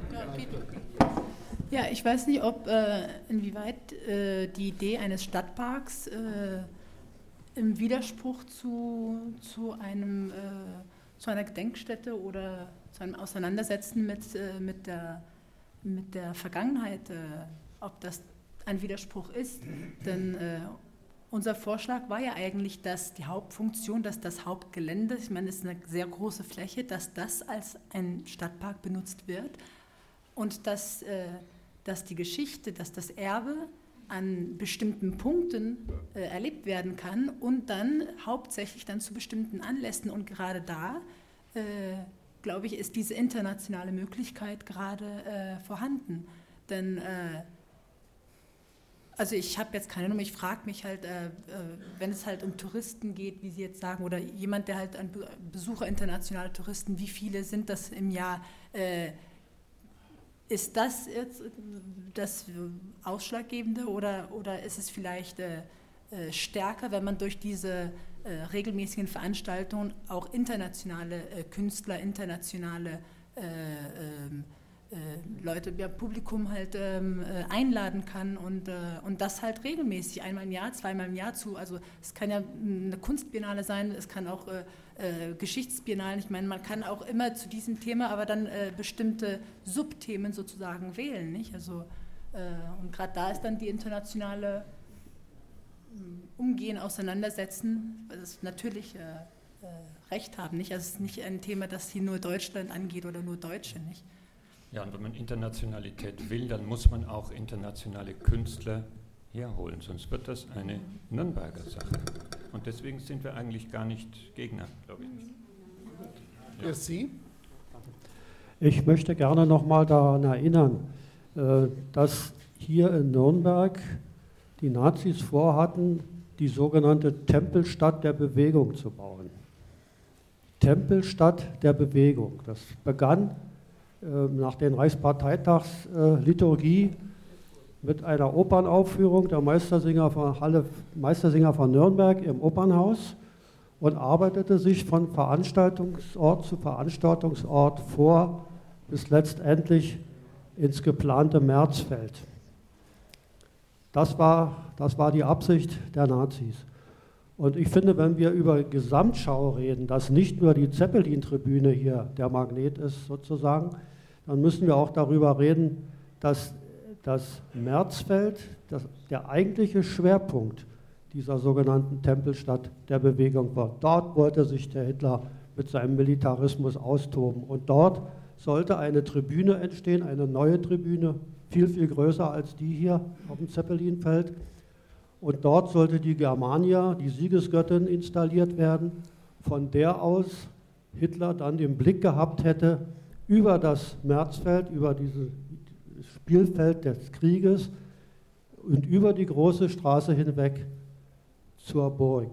ja, ich weiß nicht, ob äh, inwieweit äh, die Idee eines Stadtparks äh, im Widerspruch zu, zu, einem, äh, zu einer Gedenkstätte oder zu einem Auseinandersetzen mit, äh, mit, der, mit der Vergangenheit, äh, ob das ein Widerspruch ist. Denn äh, unser Vorschlag war ja eigentlich, dass die Hauptfunktion, dass das Hauptgelände, ich meine, es ist eine sehr große Fläche, dass das als ein Stadtpark benutzt wird und dass, äh, dass die Geschichte, dass das Erbe an bestimmten Punkten äh, erlebt werden kann und dann hauptsächlich dann zu bestimmten Anlässen. Und gerade da, äh, glaube ich, ist diese internationale Möglichkeit gerade äh, vorhanden. Denn, äh, also ich habe jetzt keine Nummer, ich frage mich halt, äh, äh, wenn es halt um Touristen geht, wie Sie jetzt sagen, oder jemand, der halt ein Besucher internationaler Touristen, wie viele sind das im Jahr? Äh, Ist das jetzt das Ausschlaggebende oder, oder ist es vielleicht äh, äh, stärker, wenn man durch diese äh, regelmäßigen Veranstaltungen auch internationale äh, Künstler, internationale äh, äh, Leute, ja, Publikum halt äh, einladen kann und, äh, und das halt regelmäßig, einmal im Jahr, zweimal im Jahr zu, also es kann ja eine Kunstbiennale sein, es kann auch äh, Äh, Geschichtsbiennalen, ich meine, man kann auch immer zu diesem Thema aber dann äh, bestimmte Subthemen sozusagen wählen, nicht? Also, äh, und gerade da ist dann die internationale äh, Umgehen, Auseinandersetzen, das ist natürlich äh, äh, Recht haben, nicht? Also es ist nicht ein Thema, das hier nur Deutschland angeht oder nur Deutsche, nicht? Ja, und wenn man Internationalität will, dann muss man auch internationale Künstler herholen, sonst wird das eine Nürnberger Sache. Und deswegen sind wir eigentlich gar nicht Gegner, glaube ich. Ja. Sie? Ich möchte gerne noch mal daran erinnern, dass hier in Nürnberg die Nazis vorhatten, die sogenannte Tempelstadt der Bewegung zu bauen. Tempelstadt der Bewegung. Das begann nach den Reichsparteitagsliturgie mit einer Opernaufführung der Meistersinger von Halle, Meistersinger von Nürnberg im Opernhaus und arbeitete sich von Veranstaltungsort zu Veranstaltungsort vor, bis letztendlich ins geplante Märzfeld. Das war, das war die Absicht der Nazis. Und ich finde, wenn wir über Gesamtschau reden, dass nicht nur die Zeppelin-Tribüne hier der Magnet ist sozusagen, dann müssen wir auch darüber reden, dass das Märzfeld das, der eigentliche Schwerpunkt dieser sogenannten Tempelstadt der Bewegung war. Dort wollte sich der Hitler mit seinem Militarismus austoben. Und dort sollte eine Tribüne entstehen, eine neue Tribüne, viel, viel größer als die hier auf dem Zeppelinfeld. Und dort sollte die Germania, die Siegesgöttin, installiert werden, von der aus Hitler dann den Blick gehabt hätte über das Märzfeld, über dieses Spielfeld des Krieges und über die große Straße hinweg zur Burg.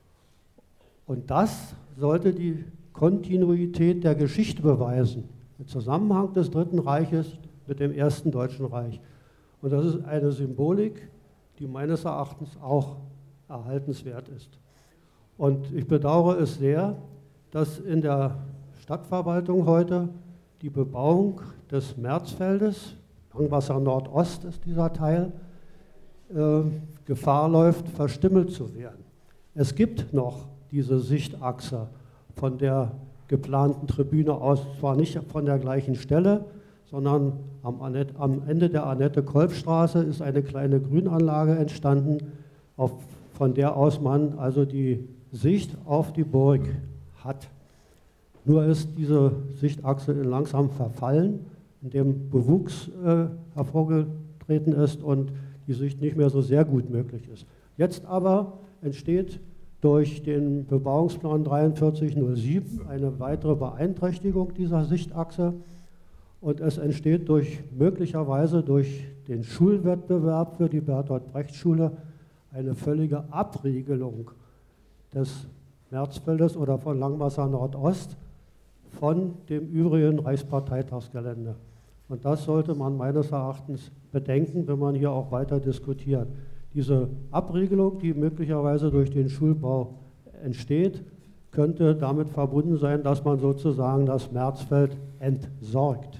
Und das sollte die Kontinuität der Geschichte beweisen, im Zusammenhang des Dritten Reiches mit dem Ersten Deutschen Reich. Und das ist eine Symbolik, die meines Erachtens auch erhaltenswert ist. Und ich bedauere es sehr, dass in der Stadtverwaltung heute die Bebauung des Märzfeldes, Langwasser Nordost ist dieser Teil, äh, Gefahr läuft, verstümmelt zu werden. Es gibt noch diese Sichtachse von der geplanten Tribüne aus, zwar nicht von der gleichen Stelle, sondern am, Annette, am Ende der Annette-Kolb-Straße ist eine kleine Grünanlage entstanden, auf, von der aus man also die Sicht auf die Burg hat. Nur ist diese Sichtachse langsam verfallen, indem Bewuchs äh, hervorgetreten ist und die Sicht nicht mehr so sehr gut möglich ist. Jetzt aber entsteht durch den Bebauungsplan dreiundvierzig null sieben eine weitere Beeinträchtigung dieser Sichtachse und es entsteht durch, möglicherweise durch den Schulwettbewerb für die Bertolt-Brecht-Schule eine völlige Abriegelung des Märzfeldes oder von Langwasser Nordost von dem übrigen Reichsparteitagsgelände. Und das sollte man meines Erachtens bedenken, wenn man hier auch weiter diskutiert. Diese Abriegelung, die möglicherweise durch den Schulbau entsteht, könnte damit verbunden sein, dass man sozusagen das Märzfeld entsorgt.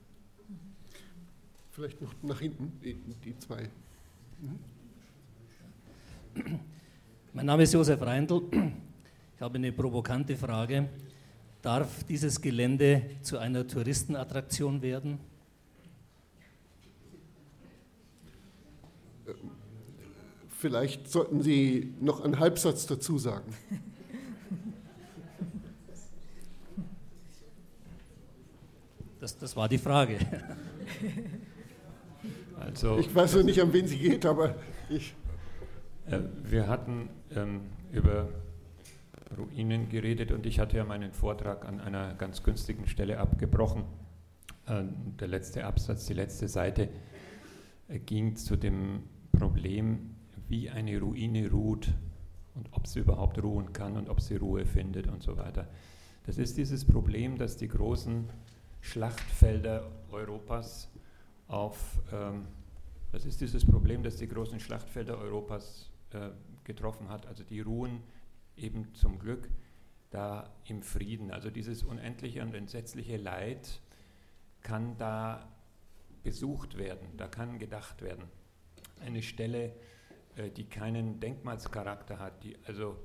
Vielleicht noch nach hinten, die, die zwei. Mein Name ist Josef Reindl. Ich habe eine provokante Frage. Darf dieses Gelände zu einer Touristenattraktion werden? Vielleicht sollten Sie noch einen Halbsatz dazu sagen. Das, das war die Frage. Also, ich weiß noch nicht, an wen sie geht, aber ich... Äh, wir hatten ähm, über Ruinen geredet und ich hatte ja meinen Vortrag an einer ganz günstigen Stelle abgebrochen. Äh, der letzte Absatz, die letzte Seite äh, ging zu dem Problem, wie eine Ruine ruht und ob sie überhaupt ruhen kann und ob sie Ruhe findet und so weiter. Das ist dieses Problem, dass die großen Schlachtfelder Europas auf, ähm, das ist dieses Problem, das die großen Schlachtfelder Europas äh, getroffen hat. Also die ruhen eben zum Glück da im Frieden. Also dieses unendliche und entsetzliche Leid kann da besucht werden, da kann gedacht werden. Eine Stelle, äh, die keinen Denkmalscharakter hat, die also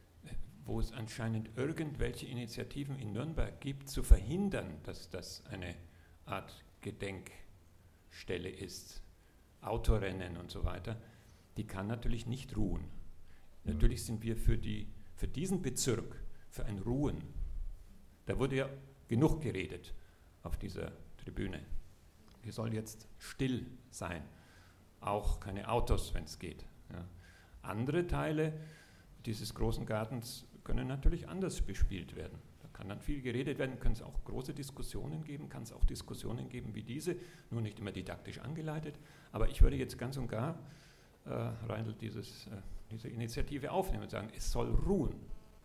wo es anscheinend irgendwelche Initiativen in Nürnberg gibt, zu verhindern, dass das eine Art Gedenkstelle ist, Autorennen und so weiter, die kann natürlich nicht ruhen. Natürlich sind wir für, die, für diesen Bezirk, für ein Ruhen, da wurde ja genug geredet auf dieser Tribüne. Wir sollen jetzt still sein, auch keine Autos, wenn es geht. Ja. Andere Teile dieses großen Gartens können natürlich anders bespielt werden. Da kann dann viel geredet werden, können es auch große Diskussionen geben, kann es auch Diskussionen geben wie diese, nur nicht immer didaktisch angeleitet. Aber ich würde jetzt ganz und gar, äh, Reindl, dieses, äh, diese Initiative aufnehmen und sagen, es soll ruhen.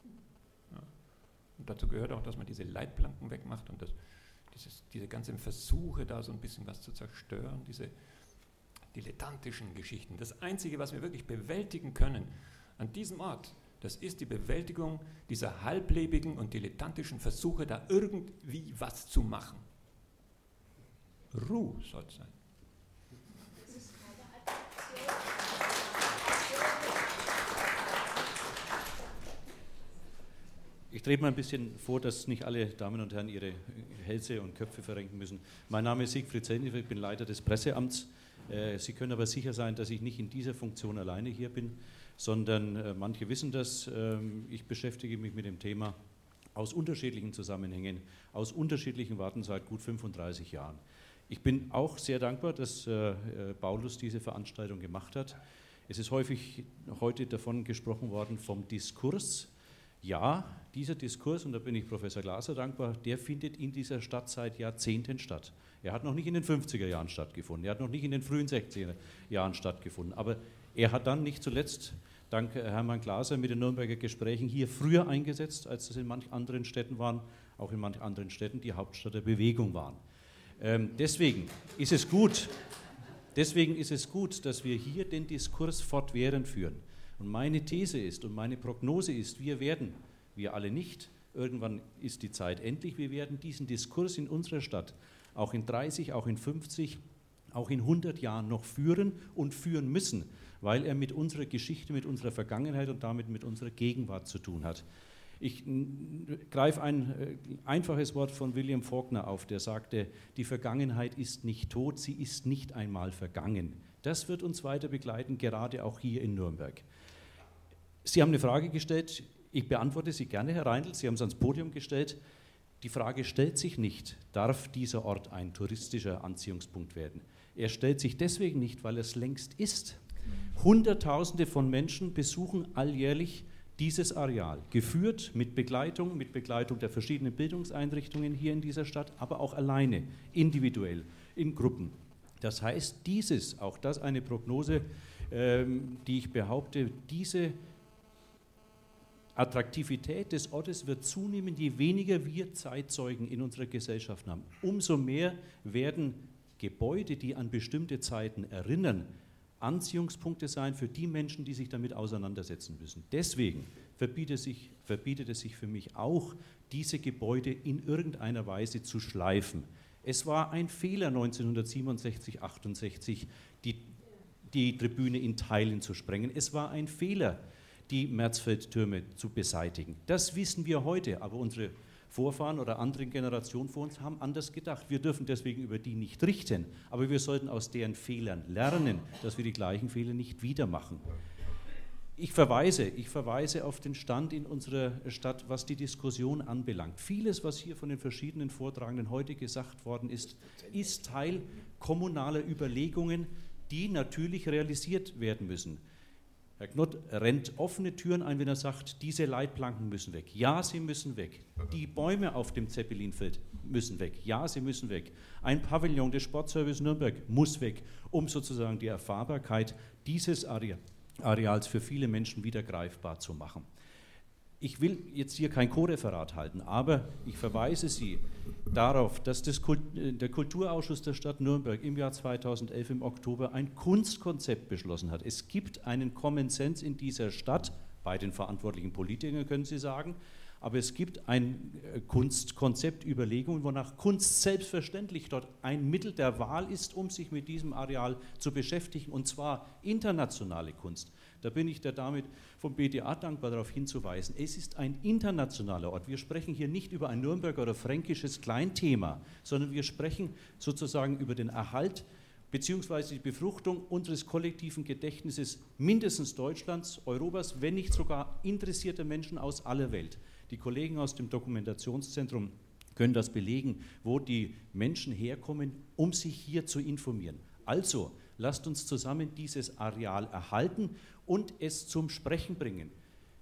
Ja. Und dazu gehört auch, dass man diese Leitplanken wegmacht und das, dieses, diese ganzen Versuche, da so ein bisschen was zu zerstören, diese dilettantischen Geschichten. Das Einzige, was wir wirklich bewältigen können an diesem Ort, das ist die Bewältigung dieser halblebigen und dilettantischen Versuche, da irgendwie was zu machen. Ruhe soll es sein. Das ist keine Attraktion. Ich trete mal ein bisschen vor, dass nicht alle Damen und Herren ihre Hälse und Köpfe verrenken müssen. Mein Name ist Siegfried Sendifer, ich bin Leiter des Presseamts. Sie können aber sicher sein, dass ich nicht in dieser Funktion alleine hier bin, sondern manche wissen das. Ich beschäftige mich mit dem Thema aus unterschiedlichen Zusammenhängen, aus unterschiedlichen Warten seit gut fünfunddreißig Jahren. Ich bin auch sehr dankbar, dass Paulus diese Veranstaltung gemacht hat. Es ist häufig heute davon gesprochen worden vom Diskurs. Ja, dieser Diskurs, und da bin ich Professor Glaser dankbar, der findet in dieser Stadt seit Jahrzehnten statt. Er hat noch nicht in den fünfziger Jahren stattgefunden, er hat noch nicht in den frühen sechziger Jahren stattgefunden, aber er hat dann nicht zuletzt, dank Hermann Glaser, mit den Nürnberger Gesprächen hier früher eingesetzt, als das in manch anderen Städten waren, auch in manch anderen Städten die Hauptstadt der Bewegung waren. Ähm, deswegen ist es gut, deswegen ist es gut, dass wir hier den Diskurs fortwährend führen. Und meine These ist und meine Prognose ist, wir werden, wir alle nicht, irgendwann ist die Zeit endlich, wir werden diesen Diskurs in unserer Stadt auch in dreißig, auch in fünfzig, auch in hundert Jahren noch führen und führen müssen, weil er mit unserer Geschichte, mit unserer Vergangenheit und damit mit unserer Gegenwart zu tun hat. Ich greife ein äh, einfaches Wort von William Faulkner auf, der sagte, die Vergangenheit ist nicht tot, sie ist nicht einmal vergangen. Das wird uns weiter begleiten, gerade auch hier in Nürnberg. Sie haben eine Frage gestellt, ich beantworte sie gerne, Herr Reindl, Sie haben es ans Podium gestellt. Die Frage stellt sich nicht, darf dieser Ort ein touristischer Anziehungspunkt werden? Er stellt sich deswegen nicht, weil er es längst ist. Hunderttausende von Menschen besuchen alljährlich dieses Areal, geführt mit Begleitung, mit Begleitung der verschiedenen Bildungseinrichtungen hier in dieser Stadt, aber auch alleine, individuell, in Gruppen. Das heißt, dieses, auch das eine Prognose, ähm, die ich behaupte, diese Attraktivität des Ortes wird zunehmen, je weniger wir Zeitzeugen in unserer Gesellschaft haben. Umso mehr werden Gebäude, die an bestimmte Zeiten erinnern, Anziehungspunkte sein für die Menschen, die sich damit auseinandersetzen müssen. Deswegen verbietet, sich, verbietet es sich für mich auch, diese Gebäude in irgendeiner Weise zu schleifen. Es war ein Fehler neunzehnhundertsiebenundsechzig, achtundsechzig, die, die Tribüne in Teilen zu sprengen. Es war ein Fehler, die Märzfeldtürme zu beseitigen. Das wissen wir heute, aber unsere Vorfahren oder andere Generationen vor uns haben anders gedacht. Wir dürfen deswegen über die nicht richten, aber wir sollten aus deren Fehlern lernen, dass wir die gleichen Fehler nicht wieder machen. Ich verweise, ich verweise auf den Stand in unserer Stadt, was die Diskussion anbelangt. Vieles, was hier von den verschiedenen Vortragenden heute gesagt worden ist, ist Teil kommunaler Überlegungen, die natürlich realisiert werden müssen. Herr Knott rennt offene Türen ein, wenn er sagt, diese Leitplanken müssen weg. Ja, sie müssen weg. Die Bäume auf dem Zeppelinfeld müssen weg. Ja, sie müssen weg. Ein Pavillon des Sportservice Nürnberg muss weg, um sozusagen die Erfahrbarkeit dieses Areals für viele Menschen wieder greifbar zu machen. Ich will jetzt hier kein Co-Referat halten, aber ich verweise Sie darauf, dass das Kult, der Kulturausschuss der Stadt Nürnberg im Jahr zweitausendelf im Oktober ein Kunstkonzept beschlossen hat. Es gibt einen Common Sense in dieser Stadt, bei den verantwortlichen Politikern können Sie sagen, aber es gibt ein Kunstkonzept, Überlegungen, wonach Kunst selbstverständlich dort ein Mittel der Wahl ist, um sich mit diesem Areal zu beschäftigen, und zwar internationale Kunst. Da bin ich der Dame vom B D A dankbar, darauf hinzuweisen. Es ist ein internationaler Ort. Wir sprechen hier nicht über ein Nürnberger oder fränkisches Kleinthema, sondern wir sprechen sozusagen über den Erhalt bzw. die Befruchtung unseres kollektiven Gedächtnisses mindestens Deutschlands, Europas, wenn nicht sogar interessierter Menschen aus aller Welt. Die Kollegen aus dem Dokumentationszentrum können das belegen, wo die Menschen herkommen, um sich hier zu informieren. Also, lasst uns zusammen dieses Areal erhalten und es zum Sprechen bringen.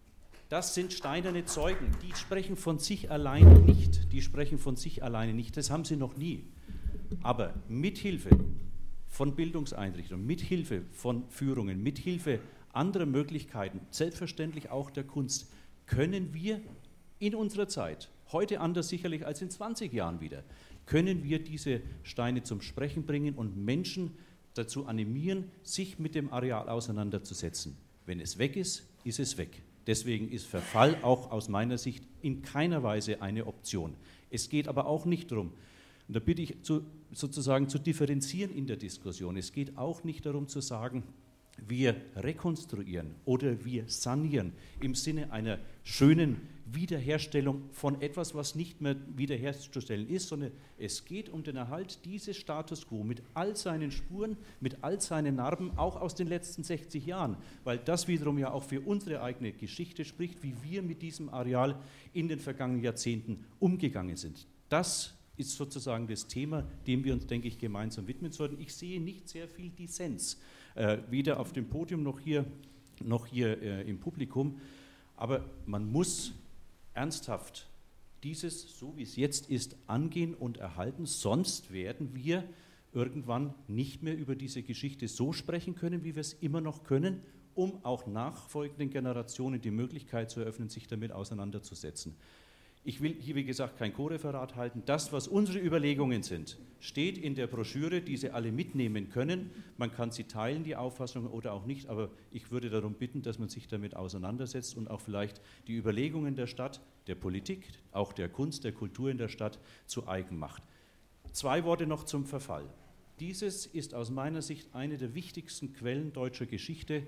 Das sind steinerne Zeugen, die sprechen von sich alleine nicht. Die sprechen von sich alleine nicht, das haben sie noch nie. Aber mithilfe von Bildungseinrichtungen, mithilfe von Führungen, mithilfe anderer Möglichkeiten, selbstverständlich auch der Kunst, können wir in unserer Zeit, heute anders sicherlich als in zwanzig Jahren wieder, können wir diese Steine zum Sprechen bringen und Menschen dazu animieren, sich mit dem Areal auseinanderzusetzen. Wenn es weg ist, ist es weg. Deswegen ist Verfall auch aus meiner Sicht in keiner Weise eine Option. Es geht aber auch nicht darum, und da bitte ich zu, sozusagen zu differenzieren in der Diskussion, es geht auch nicht darum zu sagen, wir rekonstruieren oder wir sanieren im Sinne einer schönen Wiederherstellung von etwas, was nicht mehr wiederherzustellen ist, sondern es geht um den Erhalt dieses Status quo mit all seinen Spuren, mit all seinen Narben, auch aus den letzten sechzig Jahren, weil das wiederum ja auch für unsere eigene Geschichte spricht, wie wir mit diesem Areal in den vergangenen Jahrzehnten umgegangen sind. Das ist sozusagen das Thema, dem wir uns, denke ich, gemeinsam widmen sollten. Ich sehe nicht sehr viel Dissens, äh, weder auf dem Podium noch hier, noch hier äh, im Publikum, aber man muss ernsthaft dieses, so wie es jetzt ist, angehen und erhalten, sonst werden wir irgendwann nicht mehr über diese Geschichte so sprechen können, wie wir es immer noch können, um auch nachfolgenden Generationen die Möglichkeit zu eröffnen, sich damit auseinanderzusetzen. Ich will hier, wie gesagt, kein Co-Referat halten. Das, was unsere Überlegungen sind, steht in der Broschüre, die Sie alle mitnehmen können. Man kann sie teilen, die Auffassung, oder auch nicht, aber ich würde darum bitten, dass man sich damit auseinandersetzt und auch vielleicht die Überlegungen der Stadt, der Politik, auch der Kunst, der Kultur in der Stadt zu eigen macht. Zwei Worte noch zum Verfall. Dieses ist aus meiner Sicht eine der wichtigsten Quellen deutscher Geschichte,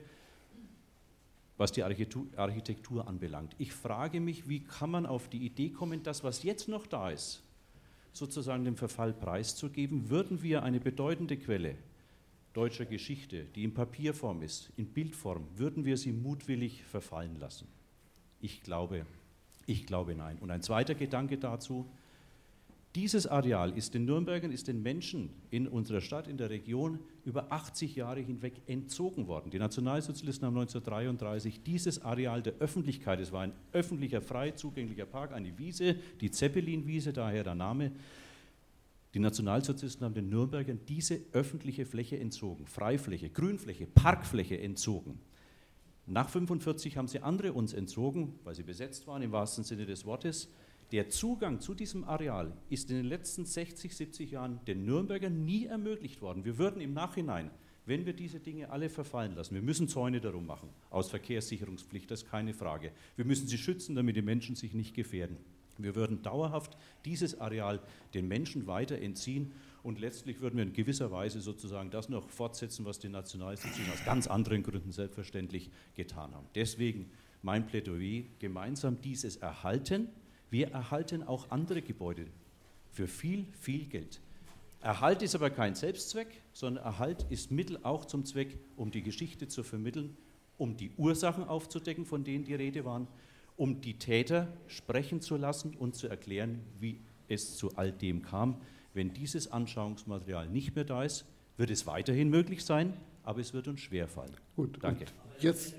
was die Architektur anbelangt. Ich frage mich, wie kann man auf die Idee kommen, das, was jetzt noch da ist, sozusagen dem Verfall preiszugeben? Würden wir eine bedeutende Quelle deutscher Geschichte, die in Papierform ist, in Bildform, würden wir sie mutwillig verfallen lassen? Ich glaube, ich glaube nein. Und ein zweiter Gedanke dazu: Dieses Areal ist den Nürnbergern, ist den Menschen in unserer Stadt, in der Region über achtzig Jahre hinweg entzogen worden. Die Nationalsozialisten haben neunzehnhundertdreiunddreißig dieses Areal der Öffentlichkeit, es war ein öffentlicher, frei zugänglicher Park, eine Wiese, die Zeppelin-Wiese, daher der Name. Die Nationalsozialisten haben den Nürnbergern diese öffentliche Fläche entzogen, Freifläche, Grünfläche, Parkfläche entzogen. Nach neunzehnhundertfünfundvierzig haben sie andere uns entzogen, weil sie besetzt waren, im wahrsten Sinne des Wortes. Der Zugang zu diesem Areal ist in den letzten sechzig, siebzig Jahren den Nürnbergern nie ermöglicht worden. Wir würden im Nachhinein, wenn wir diese Dinge alle verfallen lassen, wir müssen Zäune darum machen, aus Verkehrssicherungspflicht, das ist keine Frage. Wir müssen sie schützen, damit die Menschen sich nicht gefährden. Wir würden dauerhaft dieses Areal den Menschen weiter entziehen und letztlich würden wir in gewisser Weise sozusagen das noch fortsetzen, was die Nationalsozialisten aus ganz anderen Gründen selbstverständlich getan haben. Deswegen mein Plädoyer, gemeinsam dieses erhalten. Wir erhalten auch andere Gebäude für viel, viel Geld. Erhalt ist aber kein Selbstzweck, sondern Erhalt ist Mittel auch zum Zweck, um die Geschichte zu vermitteln, um die Ursachen aufzudecken, von denen die Rede waren, um die Täter sprechen zu lassen und zu erklären, wie es zu all dem kam. Wenn dieses Anschauungsmaterial nicht mehr da ist, wird es weiterhin möglich sein, aber es wird uns schwerfallen. Gut, danke. Jetzt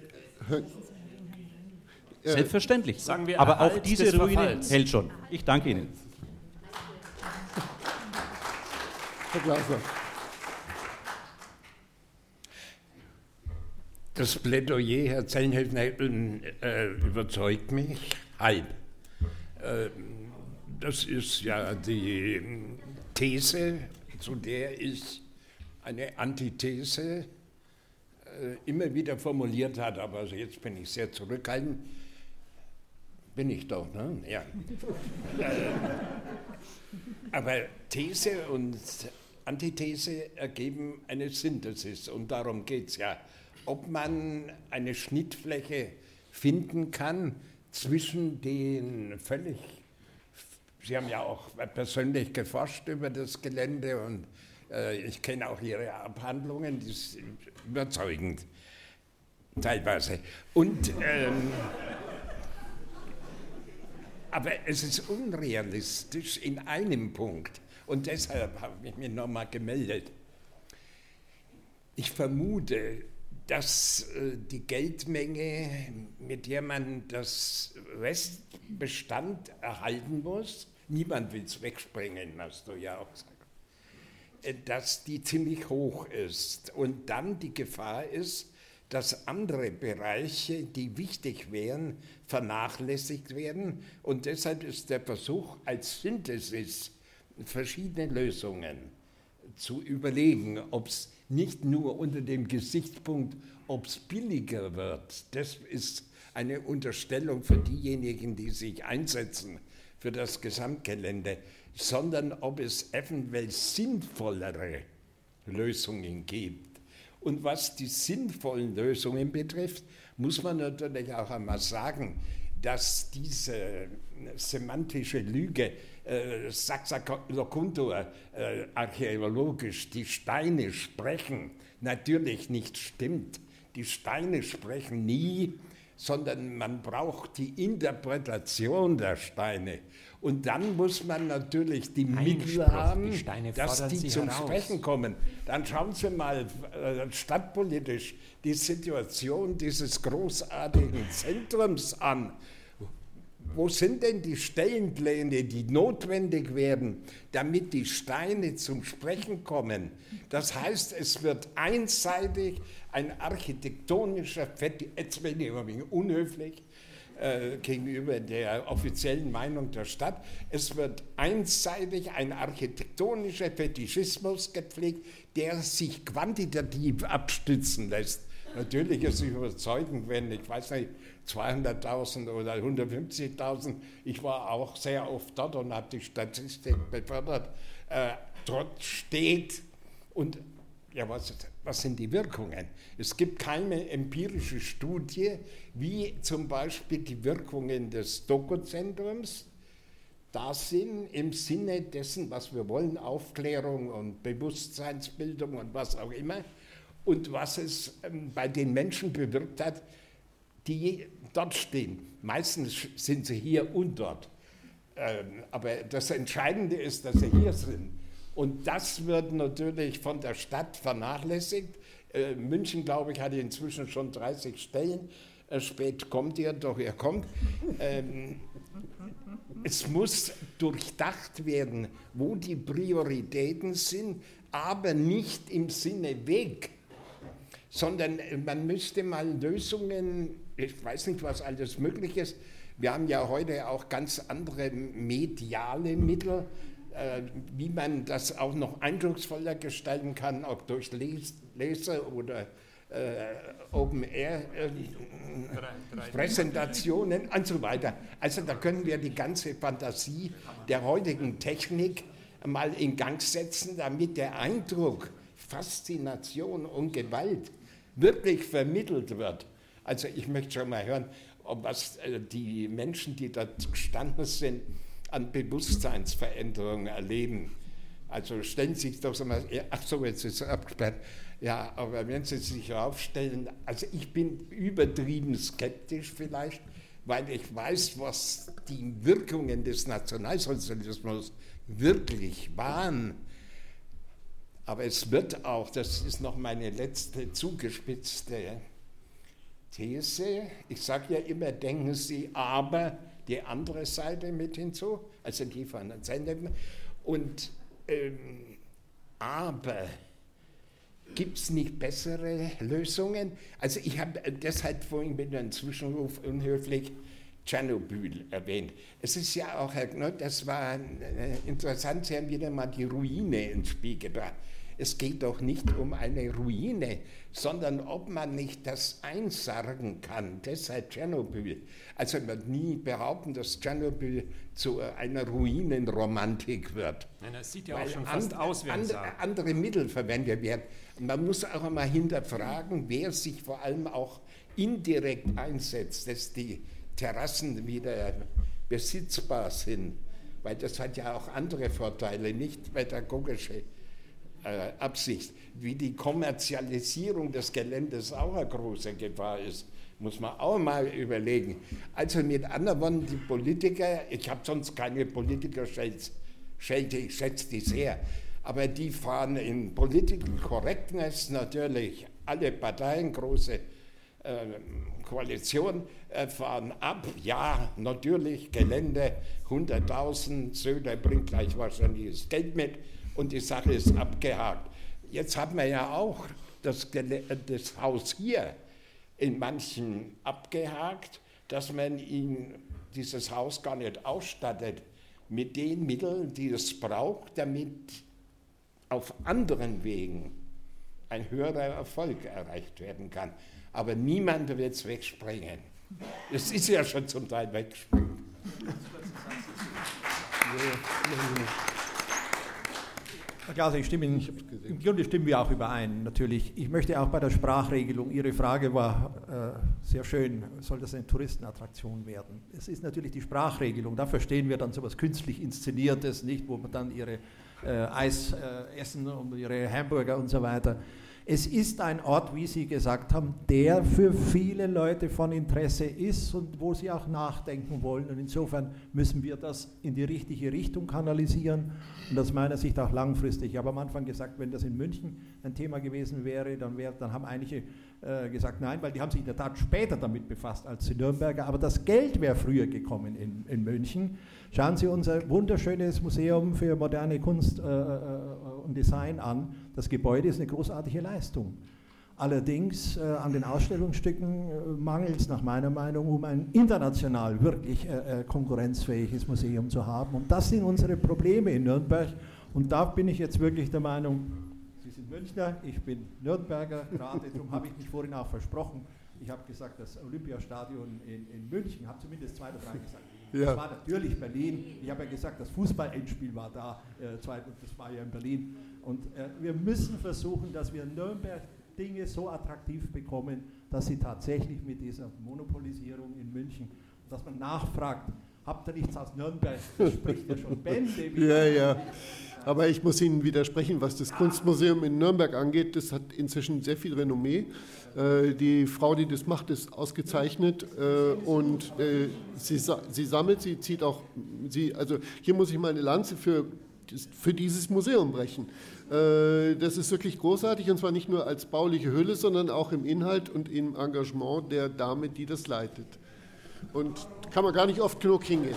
Selbstverständlich, sagen wir, aber auch Erhalt diese des Ruine Verfalls. hält schon. Ich danke Ihnen. Herr Glasner. Das Plädoyer, Herr Zellenhöfner, äh, überzeugt mich halb. Äh, das ist ja die These, zu der ich eine Antithese äh, immer wieder formuliert habe, aber also jetzt bin ich sehr zurückhaltend. Bin ich doch, ne? Ja. äh, aber These und Antithese ergeben eine Synthesis und darum geht es ja. Ob man eine Schnittfläche finden kann zwischen den völlig, Sie haben ja auch persönlich geforscht über das Gelände und äh, ich kenne auch Ihre Abhandlungen, die sind überzeugend, teilweise. Und, ähm, aber es ist unrealistisch in einem Punkt und deshalb habe ich mich nochmal gemeldet. Ich vermute, dass äh, die Geldmenge, mit der man das Restbestand erhalten muss, niemand will es wegsprengen, hast du ja auch gesagt, äh, dass die ziemlich hoch ist. Und dann die Gefahr ist, dass andere Bereiche, die wichtig wären, vernachlässigt werden. Und deshalb ist der Versuch als Synthesis verschiedene Lösungen zu überlegen, ob es nicht nur unter dem Gesichtspunkt, ob es billiger wird, das ist eine Unterstellung für diejenigen, die sich einsetzen für das Gesamtgelände, sondern ob es eventuell sinnvollere Lösungen gibt. Und was die sinnvollen Lösungen betrifft, muss man natürlich auch einmal sagen, dass diese semantische Lüge, äh, Saxacontur, äh, archäologisch, die Steine sprechen, natürlich nicht stimmt. Die Steine sprechen nie, sondern man braucht die Interpretation der Steine. Und dann muss man natürlich die Mittel haben, die dass die zum heraus. Sprechen kommen. Dann schauen Sie mal äh, stadtpolitisch die Situation dieses großartigen Zentrums an. Wo sind denn die Stellenpläne, die notwendig werden, damit die Steine zum Sprechen kommen? Das heißt, es wird einseitig ein architektonischer Fetisch, jetzt bin ich ein wenig unhöflich äh, gegenüber der offiziellen Meinung der Stadt, es wird einseitig ein architektonischer Fetischismus gepflegt, der sich quantitativ abstützen lässt. Natürlich ist es überzeugend, wenn, ich weiß nicht, zweihunderttausend oder hundertfünfzigtausend, ich war auch sehr oft dort und habe die Statistik befördert, äh, dort steht und ja, was, was sind die Wirkungen? Es gibt keine empirische Studie, wie zum Beispiel die Wirkungen des Doku-Zentrums da sind im Sinne dessen, was wir wollen, Aufklärung und Bewusstseinsbildung und was auch immer, und was es ähm, bei den Menschen bewirkt hat, die dort stehen. Meistens sind sie hier und dort. Ähm, aber das Entscheidende ist, dass sie hier sind. Und das wird natürlich von der Stadt vernachlässigt. Äh, München, glaube ich, hat inzwischen schon dreißig Stellen. Äh, spät kommt ihr, doch ihr kommt. Ähm, es muss durchdacht werden, wo die Prioritäten sind, aber nicht im Sinne Weg, sondern man müsste mal Lösungen, ich weiß nicht, was alles möglich ist. Wir haben ja heute auch ganz andere mediale Mittel, äh, wie man das auch noch eindrucksvoller gestalten kann, ob durch Les Laser oder äh, Open-Air-Präsentationen äh, und so weiter. Also da können wir die ganze Fantasie der heutigen Technik mal in Gang setzen, damit der Eindruck, Faszination und Gewalt wirklich vermittelt wird. Also ich möchte schon mal hören, ob was die Menschen, die dort gestanden sind, an Bewusstseinsveränderungen erleben. Also stellen Sie sich doch so mal, ach so, jetzt ist es abgesperrt. Ja, aber wenn Sie sich aufstellen, also ich bin übertrieben skeptisch vielleicht, weil ich weiß, was die Wirkungen des Nationalsozialismus wirklich waren. Aber es wird auch, das ist noch meine letzte zugespitzte These, ich sage ja immer, denken Sie aber die andere Seite mit hinzu, also die von der Seite. Und ähm, aber gibt es nicht bessere Lösungen? Also ich habe deshalb vorhin mit einem Zwischenruf unhöflich Tschernobyl erwähnt. Es ist ja auch, Herr Knott, das war äh, interessant, Sie haben wieder mal die Ruine ins Spiel gebracht. Es geht doch nicht um eine Ruine, sondern ob man nicht das einsargen kann, deshalb Tschernobyl. Also man wird nie behaupten, dass Tschernobyl zu einer Ruinenromantik wird. Nein, das sieht ja auch schon fast and, aus wie ein Sarg. Andere Mittel verwendet werden. Man muss auch einmal hinterfragen, wer sich vor allem auch indirekt einsetzt, dass die Terrassen wieder besitzbar sind, weil das hat ja auch andere Vorteile, nicht pädagogische äh, Absicht. Wie die Kommerzialisierung des Geländes auch eine große Gefahr ist, muss man auch mal überlegen. Also mit anderen Worten, die Politiker, ich habe sonst keine Politiker, schelte, ich schätze die sehr, aber die fahren in Political Correctness natürlich, alle Parteien, große äh, Koalition, äh, fahren ab, ja, natürlich, Gelände, hunderttausend, Söder bringt gleich wahrscheinlich das Geld mit und die Sache ist abgehakt. Jetzt haben wir ja auch das, das Haus hier in manchen abgehakt, dass man ihn, dieses Haus gar nicht ausstattet mit den Mitteln, die es braucht, damit auf anderen Wegen ein höherer Erfolg erreicht werden kann. Aber niemand wird es wegsprengen. Es ist ja schon zum Teil weggesprengt. Herr Glaser, ich stimme Ihnen, im Grunde stimmen wir auch überein, natürlich. Ich möchte auch bei der Sprachregelung, Ihre Frage war äh, sehr schön, soll das eine Touristenattraktion werden? Es ist natürlich die Sprachregelung, da verstehen wir dann sowas künstlich Inszeniertes, nicht, wo man dann ihre äh, Eis äh, essen und ihre Hamburger und so weiter. Es ist ein Ort, wie Sie gesagt haben, der für viele Leute von Interesse ist und wo sie auch nachdenken wollen. Und insofern müssen wir das in die richtige Richtung kanalisieren und aus meiner Sicht auch langfristig. Ich habe am Anfang gesagt, wenn das in München ein Thema gewesen wäre, dann, wär, dann haben einige äh, gesagt, nein, weil die haben sich in der Tat später damit befasst als die Nürnberger. Aber das Geld wäre früher gekommen in, in München. Schauen Sie unser wunderschönes Museum für moderne Kunst äh, und Design an. Das Gebäude ist eine großartige Leistung. Allerdings äh, an den Ausstellungsstücken äh, mangelt es nach meiner Meinung, um ein international wirklich äh, konkurrenzfähiges Museum zu haben. Und das sind unsere Probleme in Nürnberg. Und da bin ich jetzt wirklich der Meinung, Sie sind Münchner, ich bin Nürnberger, gerade darum habe ich mich vorhin auch versprochen. Ich habe gesagt, das Olympiastadion in, in München, habe zumindest zwei oder drei gesagt. Ja. Das war natürlich Berlin. Ich habe ja gesagt, das Fußball-Endspiel war da, äh, das war ja in Berlin. Und äh, wir müssen versuchen, dass wir Nürnberg Dinge so attraktiv bekommen, dass sie tatsächlich mit dieser Monopolisierung in München, dass man nachfragt, habt ihr nichts aus Nürnberg? Das spricht ja schon Bände. Ja, ja. Aber ich muss Ihnen widersprechen, was das Kunstmuseum in Nürnberg angeht. Das hat inzwischen sehr viel Renommee. Äh, die Frau, die das macht, ist ausgezeichnet äh, und äh, sie, sie sammelt, sie zieht auch, sie, also hier muss ich mal eine Lanze für, für dieses Museum brechen. Äh, das ist wirklich großartig und zwar nicht nur als bauliche Hülle, sondern auch im Inhalt und im Engagement der Dame, die das leitet. Und kann man gar nicht oft genug hingehen.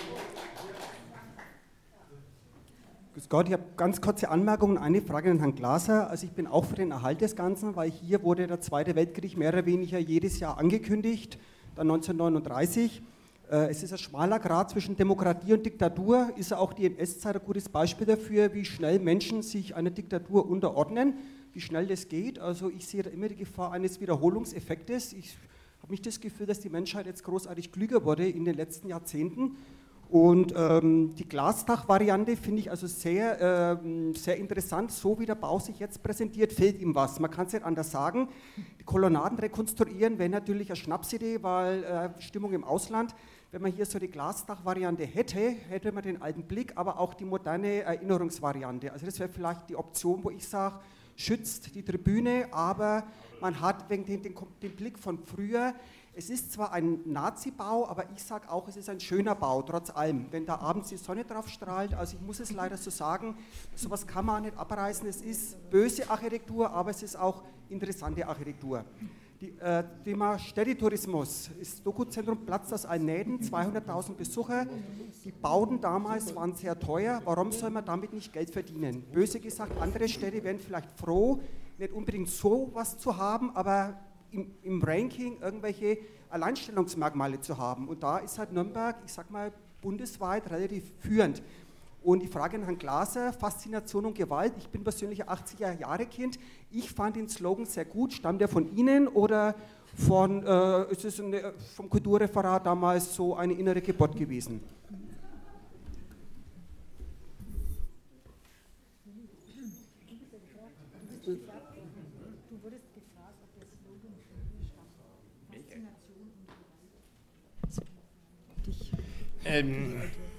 Grüß Gott, ich habe ganz kurze Anmerkungen, eine Frage an Herrn Glaser. Also ich bin auch für den Erhalt des Ganzen, weil hier wurde der Zweite Weltkrieg mehr oder weniger jedes Jahr angekündigt, dann neunzehnhundertneununddreißig. Äh, es ist ein schmaler Grat zwischen Demokratie und Diktatur, ist auch die N S-Zeit ein gutes Beispiel dafür, wie schnell Menschen sich einer Diktatur unterordnen, wie schnell das geht. Also ich sehe da immer die Gefahr eines Wiederholungseffektes. Ich habe nicht das Gefühl, dass die Menschheit jetzt großartig klüger wurde in den letzten Jahrzehnten. Und ähm, die Glasdach-Variante finde ich also sehr, ähm, sehr interessant. So wie der Bau sich jetzt präsentiert, fehlt ihm was. Man kann es nicht anders sagen. Die Kolonnaden rekonstruieren wäre natürlich eine Schnapsidee, weil äh, Stimmung im Ausland, wenn man hier so die Glasdach-Variante hätte, hätte man den alten Blick, aber auch die moderne Erinnerungsvariante. Also das wäre vielleicht die Option, wo ich sage, schützt die Tribüne, aber man hat wegen den, den, den Blick von früher. Es ist zwar ein Nazi-Bau, aber ich sage auch, es ist ein schöner Bau, trotz allem. Wenn da abends die Sonne drauf strahlt, also ich muss es leider so sagen, sowas kann man nicht abreißen. Es ist böse Architektur, aber es ist auch interessante Architektur. Die, äh, Thema Städtetourismus. Das Dokuzentrum platzt aus allen Nähten, zweihunderttausend Besucher. Die Bauten damals waren sehr teuer. Warum soll man damit nicht Geld verdienen? Böse gesagt, andere Städte wären vielleicht froh, nicht unbedingt so was zu haben, aber im, im Ranking irgendwelche Alleinstellungsmerkmale zu haben. Und da ist halt Nürnberg, ich sag mal, bundesweit relativ führend. Und die Frage an Herrn Glaser, Faszination und Gewalt. Ich bin persönlich ein achtziger-Jahre-Kind. Ich fand den Slogan sehr gut. Stammt der von Ihnen oder von, äh, ist es eine, vom Kulturreferat damals so eine innere Geburt gewesen? Ähm,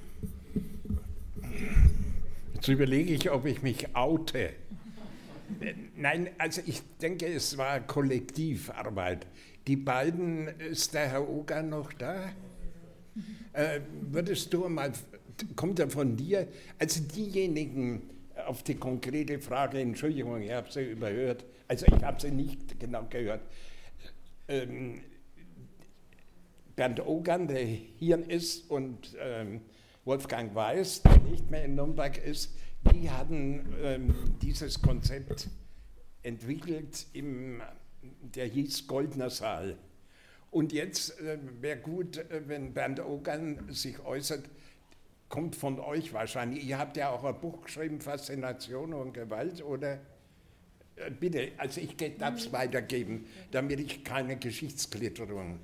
jetzt überlege ich, ob ich mich oute. Äh, nein, also ich denke, es war Kollektivarbeit. Die beiden, ist der Herr Oger noch da? Äh, würdest du mal, kommt er von dir? Also diejenigen, auf die konkrete Frage, Entschuldigung, ich habe sie überhört, also ich habe sie nicht genau gehört. Ähm, Bernd Ogern, der hier ist, und ähm, Wolfgang Weiß, der nicht mehr in Nürnberg ist, die hatten ähm, dieses Konzept entwickelt, im, der hieß Goldener Saal. Und jetzt äh, wäre gut, äh, wenn Bernd Ogern sich äußert, kommt von euch wahrscheinlich. Ihr habt ja auch ein Buch geschrieben, Faszination und Gewalt, oder? Äh, bitte, also ich darf es weitergeben, damit ich keine Geschichtsklitterung...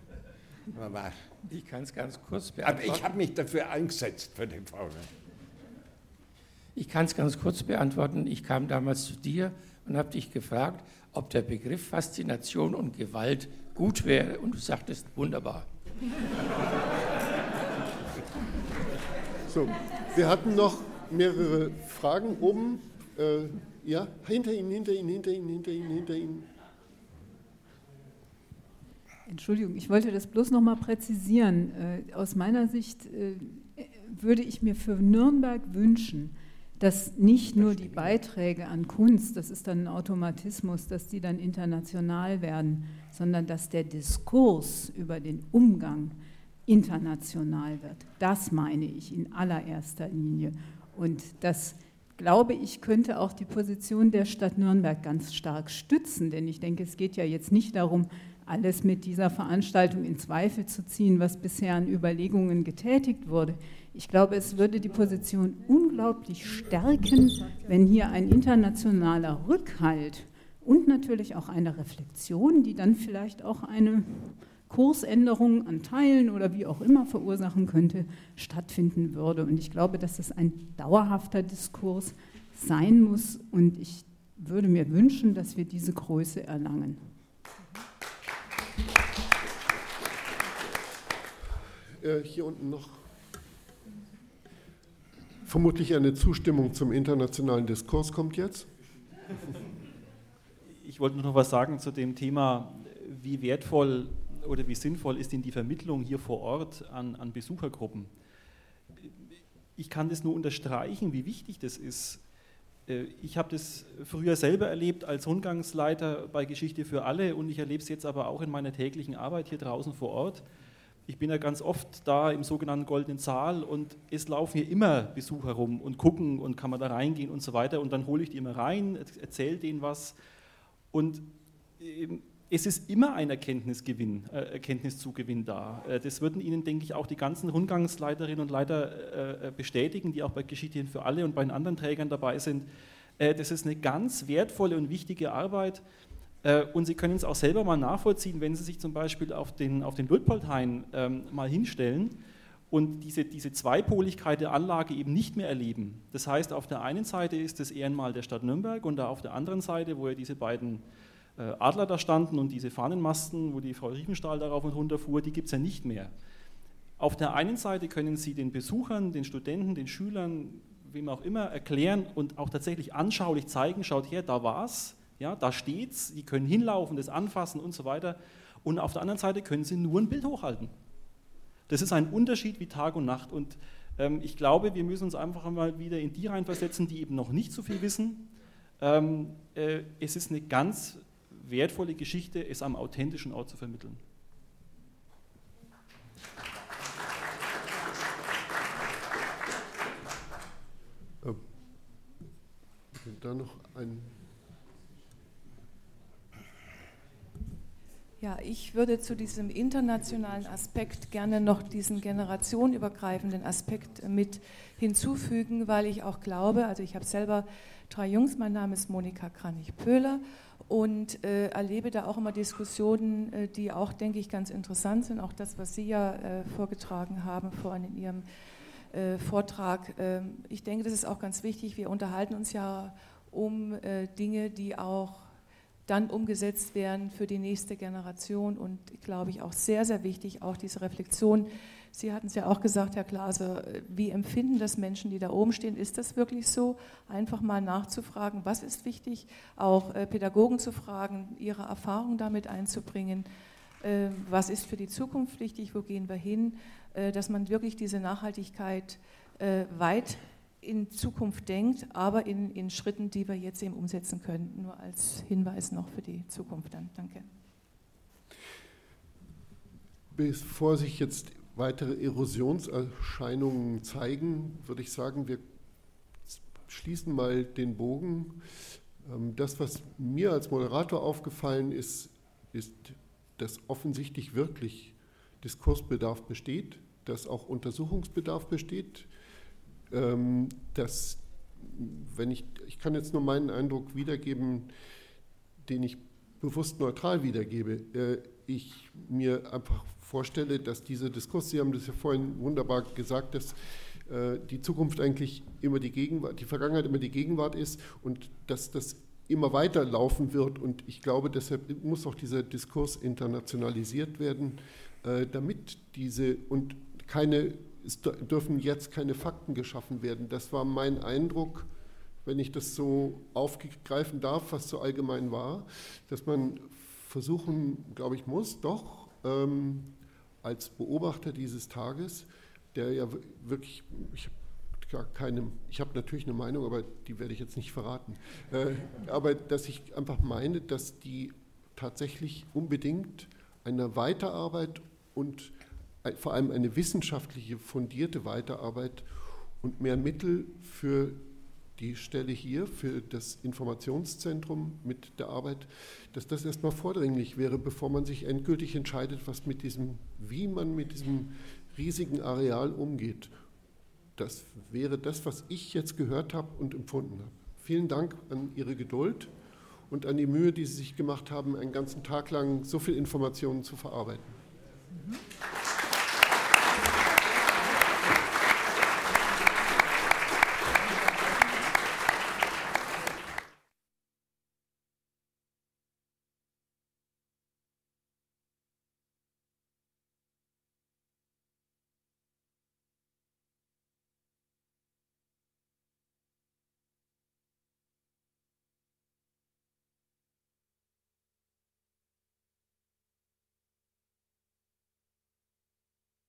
Ich kann es ganz kurz beantworten. Aber ich habe mich dafür eingesetzt für die Frage. Ich kann es ganz kurz beantworten. Ich kam damals zu dir und habe dich gefragt, ob der Begriff Faszination und Gewalt gut wäre. Und du sagtest, wunderbar. So, wir hatten noch mehrere Fragen oben. Äh, ja, hinter Ihnen, hinter Ihnen, hinter Ihnen, hinter Ihnen, hinter Ihnen. Entschuldigung, ich wollte das bloß noch mal präzisieren. Äh, aus meiner Sicht äh, würde ich mir für Nürnberg wünschen, dass nicht nur die Beiträge an Kunst, das ist dann ein Automatismus, dass die dann international werden, sondern dass der Diskurs über den Umgang international wird. Das meine ich in allererster Linie. Und das, glaube ich, könnte auch die Position der Stadt Nürnberg ganz stark stützen, denn ich denke, es geht ja jetzt nicht darum, alles mit dieser Veranstaltung in Zweifel zu ziehen, was bisher an Überlegungen getätigt wurde. Ich glaube, es würde die Position unglaublich stärken, wenn hier ein internationaler Rückhalt und natürlich auch eine Reflexion, die dann vielleicht auch eine Kursänderung an Teilen oder wie auch immer verursachen könnte, stattfinden würde. Und ich glaube, dass das ein dauerhafter Diskurs sein muss. Und ich würde mir wünschen, dass wir diese Größe erlangen. Äh, hier unten noch. Vermutlich eine Zustimmung zum internationalen Diskurs kommt jetzt. Ich wollte noch was sagen zu dem Thema, wie wertvoll oder wie sinnvoll ist denn die Vermittlung hier vor Ort an, an Besuchergruppen. Ich kann das nur unterstreichen, wie wichtig das ist. Ich habe das früher selber erlebt als Rundgangsleiter bei Geschichte für alle und ich erlebe es jetzt aber auch in meiner täglichen Arbeit hier draußen vor Ort. Ich bin ja ganz oft da im sogenannten Goldenen Saal und es laufen hier immer Besucher rum und gucken und kann man da reingehen und so weiter und dann hole ich die immer rein, erzähle denen was und es ist immer ein Erkenntnisgewinn, äh, Erkenntniszugewinn da. Äh, das würden Ihnen, denke ich, auch die ganzen Rundgangsleiterinnen und Leiter äh, bestätigen, die auch bei Geschichte für alle und bei den anderen Trägern dabei sind. Äh, das ist eine ganz wertvolle und wichtige Arbeit. Äh, und Sie können es auch selber mal nachvollziehen, wenn Sie sich zum Beispiel auf den, auf den Luitpoldhain ähm, mal hinstellen und diese, diese Zweipoligkeit der Anlage eben nicht mehr erleben. Das heißt, auf der einen Seite ist das Ehrenmal der Stadt Nürnberg und da auf der anderen Seite, wo ja diese beiden Adler da standen und diese Fahnenmasten, wo die Frau Riefenstahl darauf und runter fuhr, die gibt es ja nicht mehr. Auf der einen Seite können Sie den Besuchern, den Studenten, den Schülern, wem auch immer, erklären und auch tatsächlich anschaulich zeigen, schaut her, da war's, ja, da steht's, Sie können hinlaufen, das anfassen und so weiter. Und auf der anderen Seite können Sie nur ein Bild hochhalten. Das ist ein Unterschied wie Tag und Nacht. Und ähm, ich glaube, wir müssen uns einfach mal wieder in die reinversetzen, die eben noch nicht so viel wissen. Ähm, äh, es ist eine ganz wertvolle Geschichte, es am authentischen Ort zu vermitteln. Ähm, da noch ein. Ja, ich würde zu diesem internationalen Aspekt gerne noch diesen generationenübergreifenden Aspekt mit hinzufügen, weil ich auch glaube, also ich habe selber drei Jungs, mein Name ist Monika Kranich-Pöhler und äh, erlebe da auch immer Diskussionen, äh, die auch, denke ich, ganz interessant sind, auch das, was Sie ja äh, vorgetragen haben vorhin in Ihrem äh, Vortrag. Äh, ich denke, das ist auch ganz wichtig, wir unterhalten uns ja um äh, Dinge, die auch dann umgesetzt werden für die nächste Generation und, glaube ich, auch sehr, sehr wichtig, auch diese Reflexion. Sie hatten es ja auch gesagt, Herr Glaser, wie empfinden das Menschen, die da oben stehen? Ist das wirklich so? Einfach mal nachzufragen, was ist wichtig? Auch äh, Pädagogen zu fragen, ihre Erfahrung damit einzubringen. Äh, was ist für die Zukunft wichtig? Wo gehen wir hin? Äh, dass man wirklich diese Nachhaltigkeit äh, weit in Zukunft denkt, aber in, in Schritten, die wir jetzt eben umsetzen können. Nur als Hinweis noch für die Zukunft dann. Danke. Bevor sich jetzt weitere Erosionserscheinungen zeigen, würde ich sagen, wir schließen mal den Bogen. Das, was mir als Moderator aufgefallen ist, ist, dass offensichtlich wirklich Diskursbedarf besteht, dass auch Untersuchungsbedarf besteht, dass, wenn ich, ich kann jetzt nur meinen Eindruck wiedergeben, den ich bewusst neutral wiedergebe, ich mir einfach vorstelle, dass dieser Diskurs, Sie haben das ja vorhin wunderbar gesagt, dass äh, die Zukunft eigentlich immer die Gegenwart, die Vergangenheit immer die Gegenwart ist und dass das immer weiter laufen wird. Und ich glaube, deshalb muss auch dieser Diskurs internationalisiert werden, äh, damit diese und keine, es dürfen jetzt keine Fakten geschaffen werden. Das war mein Eindruck, wenn ich das so aufgreifen darf, was so allgemein war, dass man versuchen, glaube ich, muss, doch ähm, als Beobachter dieses Tages, der ja wirklich, ich habe gar keine, ich habe natürlich eine Meinung, aber die werde ich jetzt nicht verraten, äh, aber dass ich einfach meine, dass die tatsächlich unbedingt eine Weiterarbeit und vor allem eine wissenschaftliche, fundierte Weiterarbeit und mehr Mittel für die Stelle hier, für das Informationszentrum mit der Arbeit, dass das erstmal vordringlich wäre, bevor man sich endgültig entscheidet, was mit diesem, wie man mit diesem riesigen Areal umgeht. Das wäre das, was ich jetzt gehört habe und empfunden habe. Vielen Dank an Ihre Geduld und an die Mühe, die Sie sich gemacht haben, einen ganzen Tag lang so viel Informationen zu verarbeiten. Mhm.